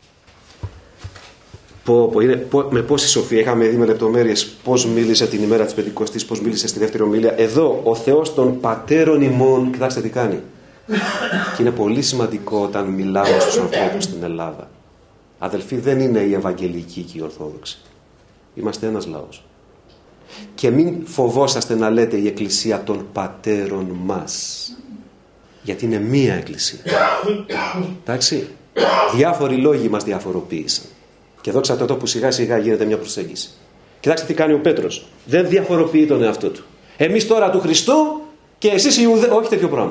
πω, πω, είναι, πω, με πόση σοφία είχαμε δει με λεπτομέρειες πώς μίλησε την ημέρα της Πεντηκοστής, πώς μίλησε στη δεύτερη ομιλία. Εδώ ο Θεός των πατέρων ημών, κοιτάξτε τι κάνει. Και είναι πολύ σημαντικό όταν μιλάμε στους ανθρώπους στην Ελλάδα. Αδελφοί, δεν είναι οι Ευαγγελικοί και οι Ορθόδοξοι. Είμαστε ένας λαός. Και μην φοβόσαστε να λέτε η Εκκλησία των πατέρων μας. Γιατί είναι μία Εκκλησία. Εντάξει. Διάφοροι λόγοι μας διαφοροποίησαν. Και δόξα τω που σιγά σιγά γίνεται μια προσέγγιση. Κοιτάξτε τι κάνει ο Πέτρος. Δεν διαφοροποιεί τον εαυτό του. Εμείς τώρα του Χριστού και εσείς οι Ιουδαίοι. Όχι τέτοιο πράγμα.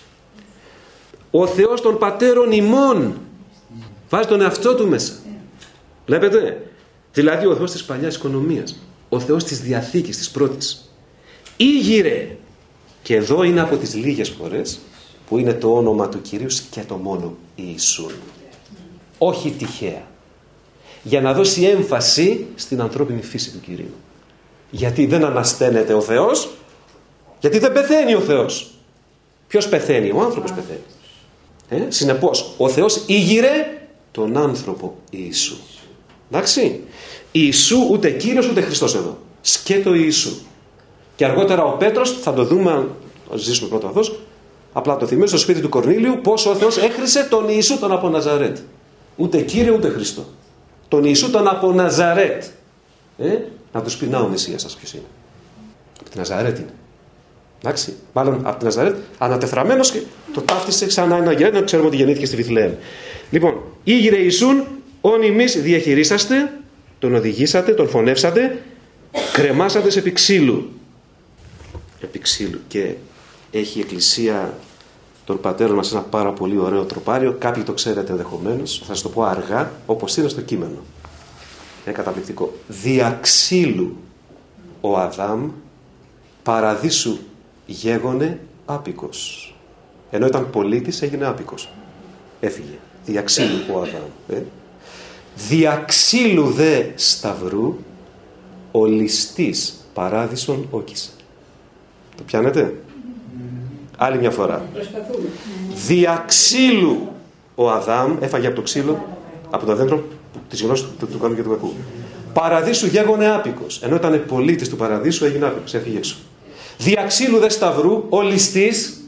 Ο Θεός των πατέρων ημών. Βάζει τον εαυτό του μέσα. Βλέπετε. Δηλαδή ο Θεός της παλιάς οικονομίας. Ο Θεός της Διαθήκης, της πρώτης. Ήγηρε. Και εδώ είναι από τις λίγες φορές που είναι το όνομα του Κυρίου και το μόνο Ιησού. Όχι τυχαία. Για να δώσει έμφαση στην ανθρώπινη φύση του Κυρίου. Γιατί δεν ανασταίνεται ο Θεός. Γιατί δεν πεθαίνει ο Θεός. Ποιος πεθαίνει? Ο άνθρωπος πεθαίνει. Ε? Συνεπώς ο Θεός ήγηρε τον άνθρωπο Ιησού. Εντάξει. Ιησού ούτε Κύριος ούτε Χριστός εδώ. Σκέτο Ιησού. Και αργότερα ο Πέτρος, θα το δούμε αν ζήσουμε πρώτο αυτός, Απλά το θυμίζω στο σπίτι του Κορνήλιου πώς ο Θεός έχρισε τον Ιησού τον από Ναζαρέτ. Ούτε Κύριε ούτε Χριστό. Τον Ιησού τον από Ναζαρέτ. Ε? Να τους πει να ο Μεσσίας σας ποιος είναι. Από τη Ναζαρέτ είναι. Εντάξει, μάλλον από τη Ναζαρέτ ανατεθραμένος και το ταύτισε ξανά ένα γέννο, ξέρουμε ότι γεννήθηκε στη Βιθλεέμ. Λοιπόν, Ήγηρε Ιησούν, όν ημείς διαχειρίσαστε, τον οδηγήσατε, τον φωνεύσατε, κρεμάσατε σε επί ξύλου. Επί ξύλου. Και έχει η Εκκλησία των πατέρων μας ένα πάρα πολύ ωραίο τροπάριο. Κάποιοι το ξέρετε ενδεχομένως, θα σας το πω αργά, όπως είναι στο κείμενο. Είναι καταπληκτικό. Δια ξύλου ο Αδάμ παραδείσου γέγονε άπικος. Ενώ ήταν πολίτης έγινε άπικος. Έφυγε. Δια ξύλου ο Αδάμ. Ε? Δια ξύλου δε σταυρού ο ληστής παράδεισον όκησε. Το πιάνετε? Άλλη μια φορά. Δια ξύλου ο Αδάμ έφαγε από το ξύλο, από το δέντρο της γνώσης του, του καλού και του κακού. Παραδείσου γέγονε άπικος. Ενώ ήταν πολίτης του παραδείσου έγινε άπικος. Έφυγε έξω. Δια ξύλου δε σταυρού ο ληστής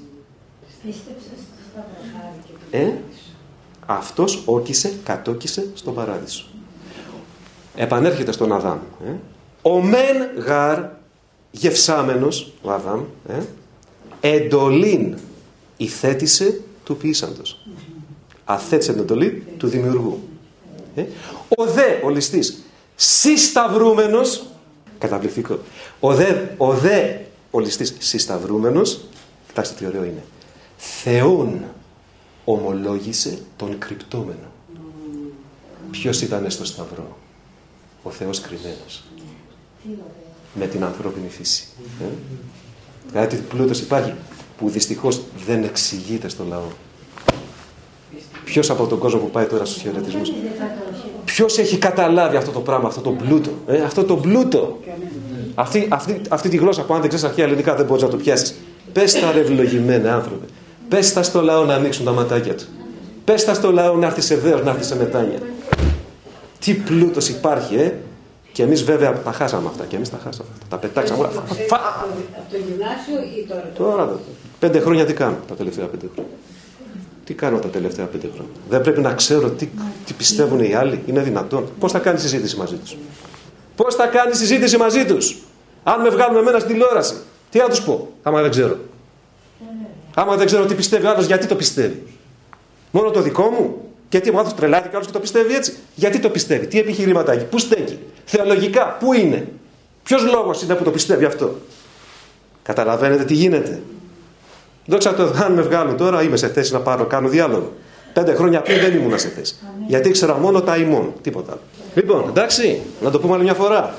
ε, αυτός όκησε, κατόκησε στον παράδεισο. Επανέρχεται στον Αδάμ. Ε. Ο μεν γαρ γευσάμενος, ο Αδάμ, ε, εντολήν υθέτησε του ποιήσαντος. Αθέτησε την εντολή του δημιουργού. Ε. Ο δε, ο ληστής, συσταυρούμενος, καταπληκτικό. Ο δε, ο δε, ο ληστής συσταυρούμενος, κοιτάξτε τι ωραίο είναι, Θεόν ομολόγησε τον κρυπτόμενο. Ποιος ήταν στο σταυρό? Ο Θεός κρυμμένος. Με την ανθρώπινη φύση. Ε? Δηλαδή πλούτος υπάρχει που δυστυχώς δεν εξηγείται στο λαό. Ποιος από τον κόσμο που πάει τώρα στους χαιρετισμούς, ποιος έχει καταλάβει αυτό το πράγμα, αυτό το πλούτο, ε? αυτό το πλούτο, αυτή, αυτή, αυτή τη γλώσσα που αν δεν ξέρεις αρχαία ελληνικά δεν μπορείς να το πιάσεις. Πες τα ρε ευλογημένα άνθρωποι, πες τα στο λαό να ανοίξουν τα ματάκια του, πες τα στο λαό να έρθει σε δέος, να έρθει σε μετάνια. Τι πλούτος υπάρχει, ε! Και εμείς βέβαια τα χάσαμε αυτά. Και εμείς τα χάσαμε αυτά. Τα πετάξαμε όλα. Από το γυμνάσιο ή τώρα? Τώρα. Πέντε χρόνια τι κάνω τα τελευταία πέντε χρόνια. Τι κάνω τα τελευταία πέντε χρόνια. Δεν πρέπει να ξέρω τι, τι πιστεύουν οι άλλοι? Είναι δυνατόν? Πώς θα κάνει συζήτηση μαζί τους? Πώς θα κάνει συζήτηση μαζί τους? Αν με βγάλουν εμένα στην τηλεόραση, τι θα τους πω? Άμα δεν ξέρω. Άμα δεν ξέρω τι πιστεύει ο άλλος, γιατί το πιστεύει? Μόνο το δικό μου? Γιατί ο άνθρωπος τρελάθηκε άλλος και το πιστεύει έτσι? Γιατί το πιστεύει? Τι επιχειρήματα έχει? Πού στέκει? Θεολογικά πού είναι? Ποιος λόγος είναι που το πιστεύει αυτό? Καταλαβαίνετε τι γίνεται? Δόξα τω Θεώ, αν με βγάλουν τώρα είμαι σε θέση να πάρω, κάνω διάλογο. Πέντε χρόνια πριν δεν ήμουν σε θέση. Γιατί ήξερα μόνο τα ημών, τίποτα άλλο. Λοιπόν, εντάξει, να το πούμε άλλη μια φορά.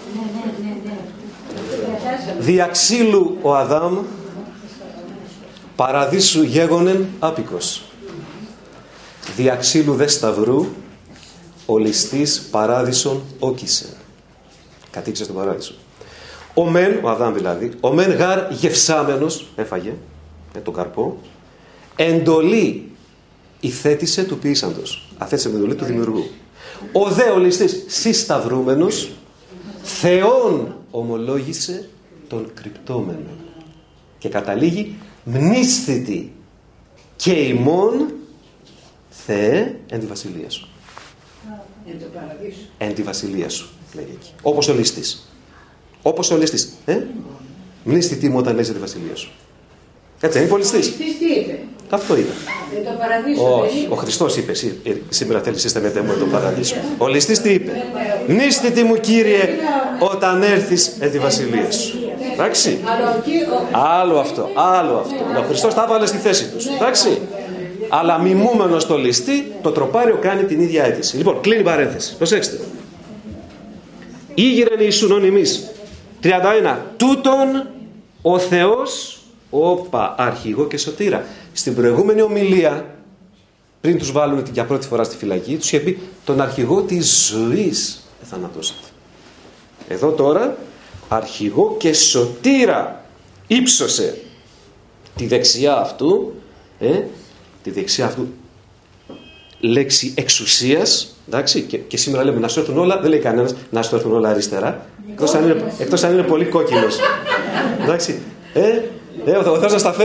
Δια ξύλου ο Αδάμ παραδείσου γέγονεν άπικος. Δια ξύλου δε σταυρού ο ληστής παράδεισον όκησε. Κατοίκησε στον παράδεισο. Ο μεν, ο Αδάμ δηλαδή, ο μεν γαρ γευσάμενος, έφαγε με τον καρπό, εντολή υθέτησε του ποιήσαντος. Αθέτησε την εντολή του δημιουργού. Ο δε ο ληστής συσταυρούμενος, Θεόν ομολόγησε τον κρυπτόμενο. Και καταλήγει μνήσθητη και ημών Θεέ εν τη βασιλεία σου. Εν το παραδείσο. Εν τη βασιλεία σου, λέγει εκεί. Όπως ο ληστής. Όπως ο ληστής. Ε? Μνήσθητη μου όταν λες τη βασιλεία σου. Έτσι, είναι πολύ ληστής. Ο ληστής τι είπε? Αυτό είπε. Εν το παραδείσο. Όχι, ο Χριστός είπε. Σήμερα θέλεις είστε με τέμο εν το παραδείσο. Ο ληστής τι είπε? Μνήσθητη μου Κύριε όταν έρθεις εν τη βασιλεία σου. Εντάξει. Άλλο αυτό, άλλο αυτό. Ο Χριστός τα έβαλε στη θέση τους. Εντάξει. Αλλά μιμούμενο στο ληστή, το τροπάριο κάνει την ίδια αίτηση. Λοιπόν, κλείνει η παρένθεση. Προσέξτε. Ήγηρεν Ιησούν ον ημείς. τριάντα ένα. Τούτον ο Θεός, όπα, αρχηγό και σωτήρα. Στην προηγούμενη ομιλία, πριν τους βάλουν για πρώτη φορά στη φυλακή, τους είχε πει τον αρχηγό της ζωής εθανατώσατε. Εδώ τώρα, αρχηγό και σωτήρα ύψωσε τη δεξιά αυτού, ε, τη δεξιά αυτού λέξη εξουσίας, εντάξει, και, και σήμερα λέμε να σου έρθουν όλα, δεν λέει κανένας να σου έρθουν όλα αριστερά, εκτός αν είναι, εκτός αν είναι πολύ κόκκινος, εντάξει, ε, ε, ο Θεός να στα φέρει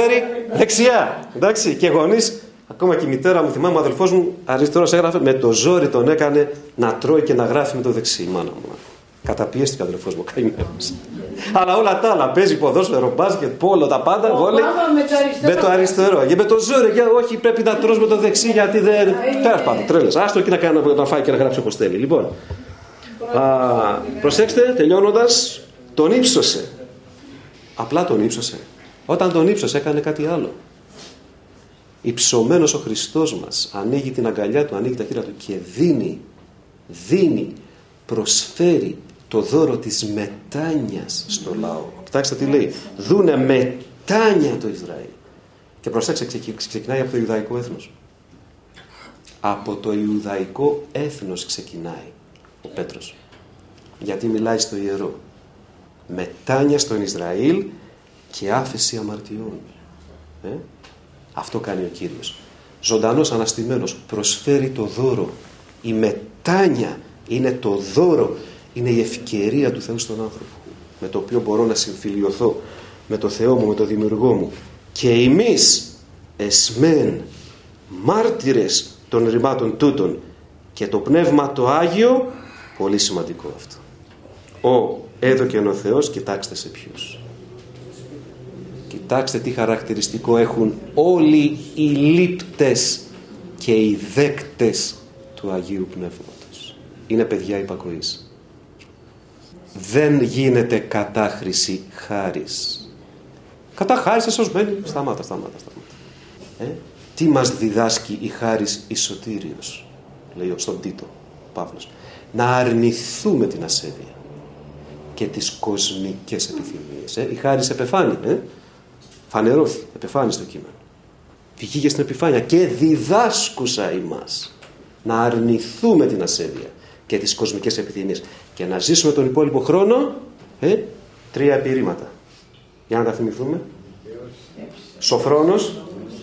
Δεξιά, εντάξει, και γονείς. Ακόμα και η μητέρα μου, θυμάμαι, ο αδελφός μου αριστερός έγραφε, με το ζόρι τον έκανε να τρώει και να γράφει με το δεξί. Μάνα μου. Καταπιέστηκε ο αδελφός μου, καημένος. Αλλά όλα τα άλλα, παίζει ποδόσφαιρο, μπάσκετ, πόλο, τα πάντα. Βόλεϊ, με το αριστερό. Και με το ζόρι, για, όχι, πρέπει να τρως με το δεξί, γιατί δεν. Τέλος πάντων, τρέλες. Άστο εκεί να, κάνει, να φάει και να γράψει όπως θέλει. Λοιπόν, α, προσέξτε, τελειώνοντας, τον ύψωσε. Απλά τον ύψωσε. Όταν τον ύψωσε, έκανε κάτι άλλο. Υψωμένος ο Χριστός μας ανοίγει την αγκαλιά του, ανοίγει τα χείλη του και δίνει, δίνει, προσφέρει το δώρο της μετάνοιας στο λαό. Κοιτάξτε τι λέει. Δούνε μετάνια το Ισραήλ. Και προσέξτε, ξεκινάει από το Ιουδαϊκό έθνος. Από το Ιουδαϊκό έθνος ξεκινάει ο Πέτρος. Γιατί μιλάει στο ιερό. Μετάνια στον Ισραήλ και άφεση αμαρτιών. Ε? Αυτό κάνει ο Κύριος. Ζωντανός, αναστημένος, προσφέρει το δώρο. Η μετάνια είναι το δώρο, είναι η ευκαιρία του Θεού στον άνθρωπο, με το οποίο μπορώ να συμφιλιωθώ με το Θεό μου, με το Δημιουργό μου. Και εμείς εσμέν μάρτυρες των ρημάτων τούτων, και το Πνεύμα το Άγιο, πολύ σημαντικό αυτό. Ο έδωκεν ο Θεός, κοιτάξτε σε ποιους. Κοιτάξτε τι χαρακτηριστικό έχουν όλοι οι λήπτες και οι δέκτες του Αγίου Πνεύματος. Είναι παιδιά υπακοής. Δεν γίνεται κατάχρηση χάρις. Κατά χάρις εσωσμένη. Σταμάτα, σταμάτα, σταμάτα. Ε? Τι μας διδάσκει η χάρις η σωτήριος, λέει στον Τίτο ο Παύλος. Να αρνηθούμε την ασέβεια και τις κοσμικές επιθυμίες. Ε? Η χάρις επεφάνει, ε? Φανερώθη, επεφάνει στο κείμενο. Βγήκε στην επιφάνεια και διδάσκουσα ημάς να αρνηθούμε την ασέβεια και τις κοσμικές επιθυμίες και να ζήσουμε τον υπόλοιπο χρόνο ε, τρία επιρρήματα. Για να τα θυμηθούμε. Σοφρόνος,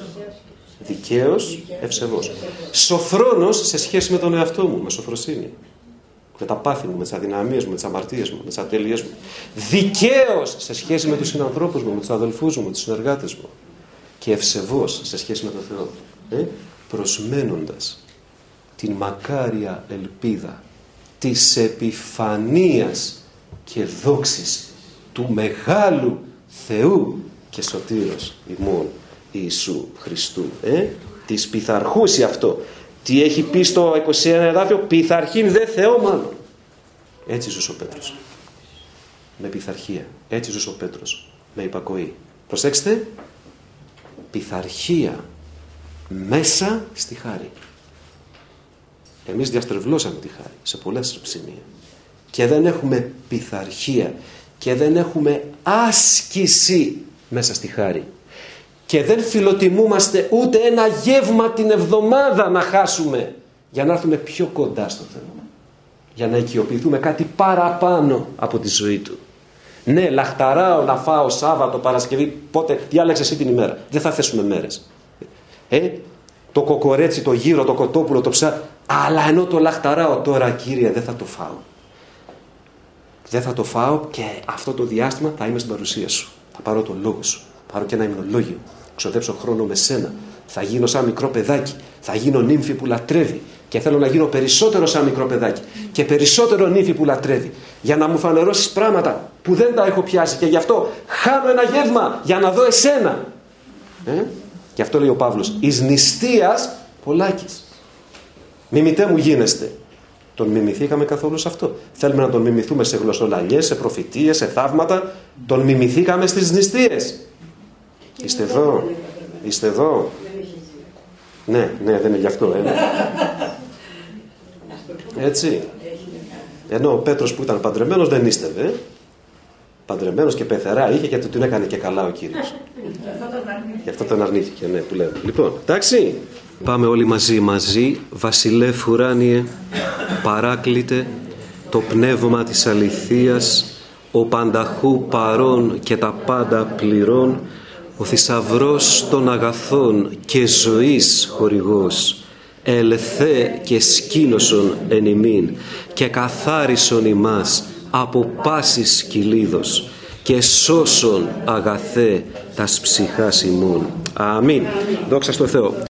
δικαίος, ευσεβός. Σοφρόνος σε σχέση με τον εαυτό μου, με σοφροσύνη. Με τα πάθη μου, με τις αδυναμίες μου, με τις αμαρτίες μου, με τις ατέλειές μου. Δικαίος σε σχέση με τους συνανθρώπους μου, με τους αδελφούς μου, με τους συνεργάτες μου. Και ευσεβός σε σχέση με τον Θεό. Ε? Προσμένοντας την μακάρια ελπίδα της επιφανίας και δόξης του μεγάλου Θεού και σωτήρος ημών Ιησού Χριστού. Ε? Της πειθαρχούσει αυτό. Τι έχει πει στο είκοσι ένα εδάφιο, πειθαρχήν δε Θεό μάλλον. Έτσι ζούσε ο Πέτρος. Με πειθαρχία. Έτσι ζούσε ο Πέτρος. Με υπακοή. Προσέξτε. Πειθαρχία μέσα στη χάρη. Εμείς διαστρεβλώσαμε τη χάρη σε πολλές σημεία. Και δεν έχουμε πειθαρχία. Και δεν έχουμε άσκηση μέσα στη χάρη. Και δεν φιλοτιμούμαστε ούτε ένα γεύμα την εβδομάδα να χάσουμε για να έρθουμε πιο κοντά στο Θεό. Για να οικειοποιηθούμε κάτι παραπάνω από τη ζωή Του. Ναι, λαχταράω να φάω Σάββατο, Παρασκευή, πότε διάλεξε εσύ την ημέρα. Δεν θα θέσουμε μέρες. Ε, το κοκορέτσι, το γύρο, το κοτόπουλο, το ψάρι. Αλλά ενώ το λαχταράω τώρα, Κύριε, δεν θα το φάω. Δεν θα το φάω και αυτό το διάστημα θα είμαι στην παρουσία Σου. Θα πάρω το λόγο Σου. Πάρω και ένα υμνολόγιο. Ξοδέψω χρόνο με Σένα. Θα γίνω σαν μικρό παιδάκι. Θα γίνω νύμφη που λατρεύει. Και θέλω να γίνω περισσότερο σαν μικρό παιδάκι. Και περισσότερο νύμφη που λατρεύει. Για να μου φανερώσεις πράγματα που δεν τα έχω πιάσει. Και γι' αυτό χάνω ένα γεύμα για να δω Εσένα. Ε? Γι' αυτό λέει ο Παύλος. Εις νηστείας πολλάκις. Μιμητέ μου γίνεστε. Τον μιμηθήκαμε καθόλου σε αυτό? Θέλουμε να τον μιμηθούμε σε γλωσσολαλιές, σε προφητείες, σε θαύματα? Τον μιμηθήκαμε στις νηστείες? Είστε εδώ? Είστε εδώ? Ναι, ναι, δεν είναι γι' αυτό. Ε. Έτσι. Ενώ ο Πέτρος που ήταν παντρεμένος δεν νήστευε. Παντρεμένος και πεθερά είχε, γιατί τον έκανε και καλά ο Κύριος. Γι' αυτό τον αρνήθηκε, ναι, που λέμε. Λοιπόν, εντάξει. Πάμε όλοι μαζί, μαζί. Βασιλεύ ουράνιε, παράκλητε, το πνεύμα της αληθείας, ο πανταχού παρών και τα πάντα πληρών, ο θησαυρός των αγαθών και ζωής χορηγός, ελθέ και σκήνωσον εν ημίν και καθάρισον ημάς από πάσης κυλίδος και σώσον αγαθέ τας ψυχάς ημών. Αμήν. Δόξα στο Θεό.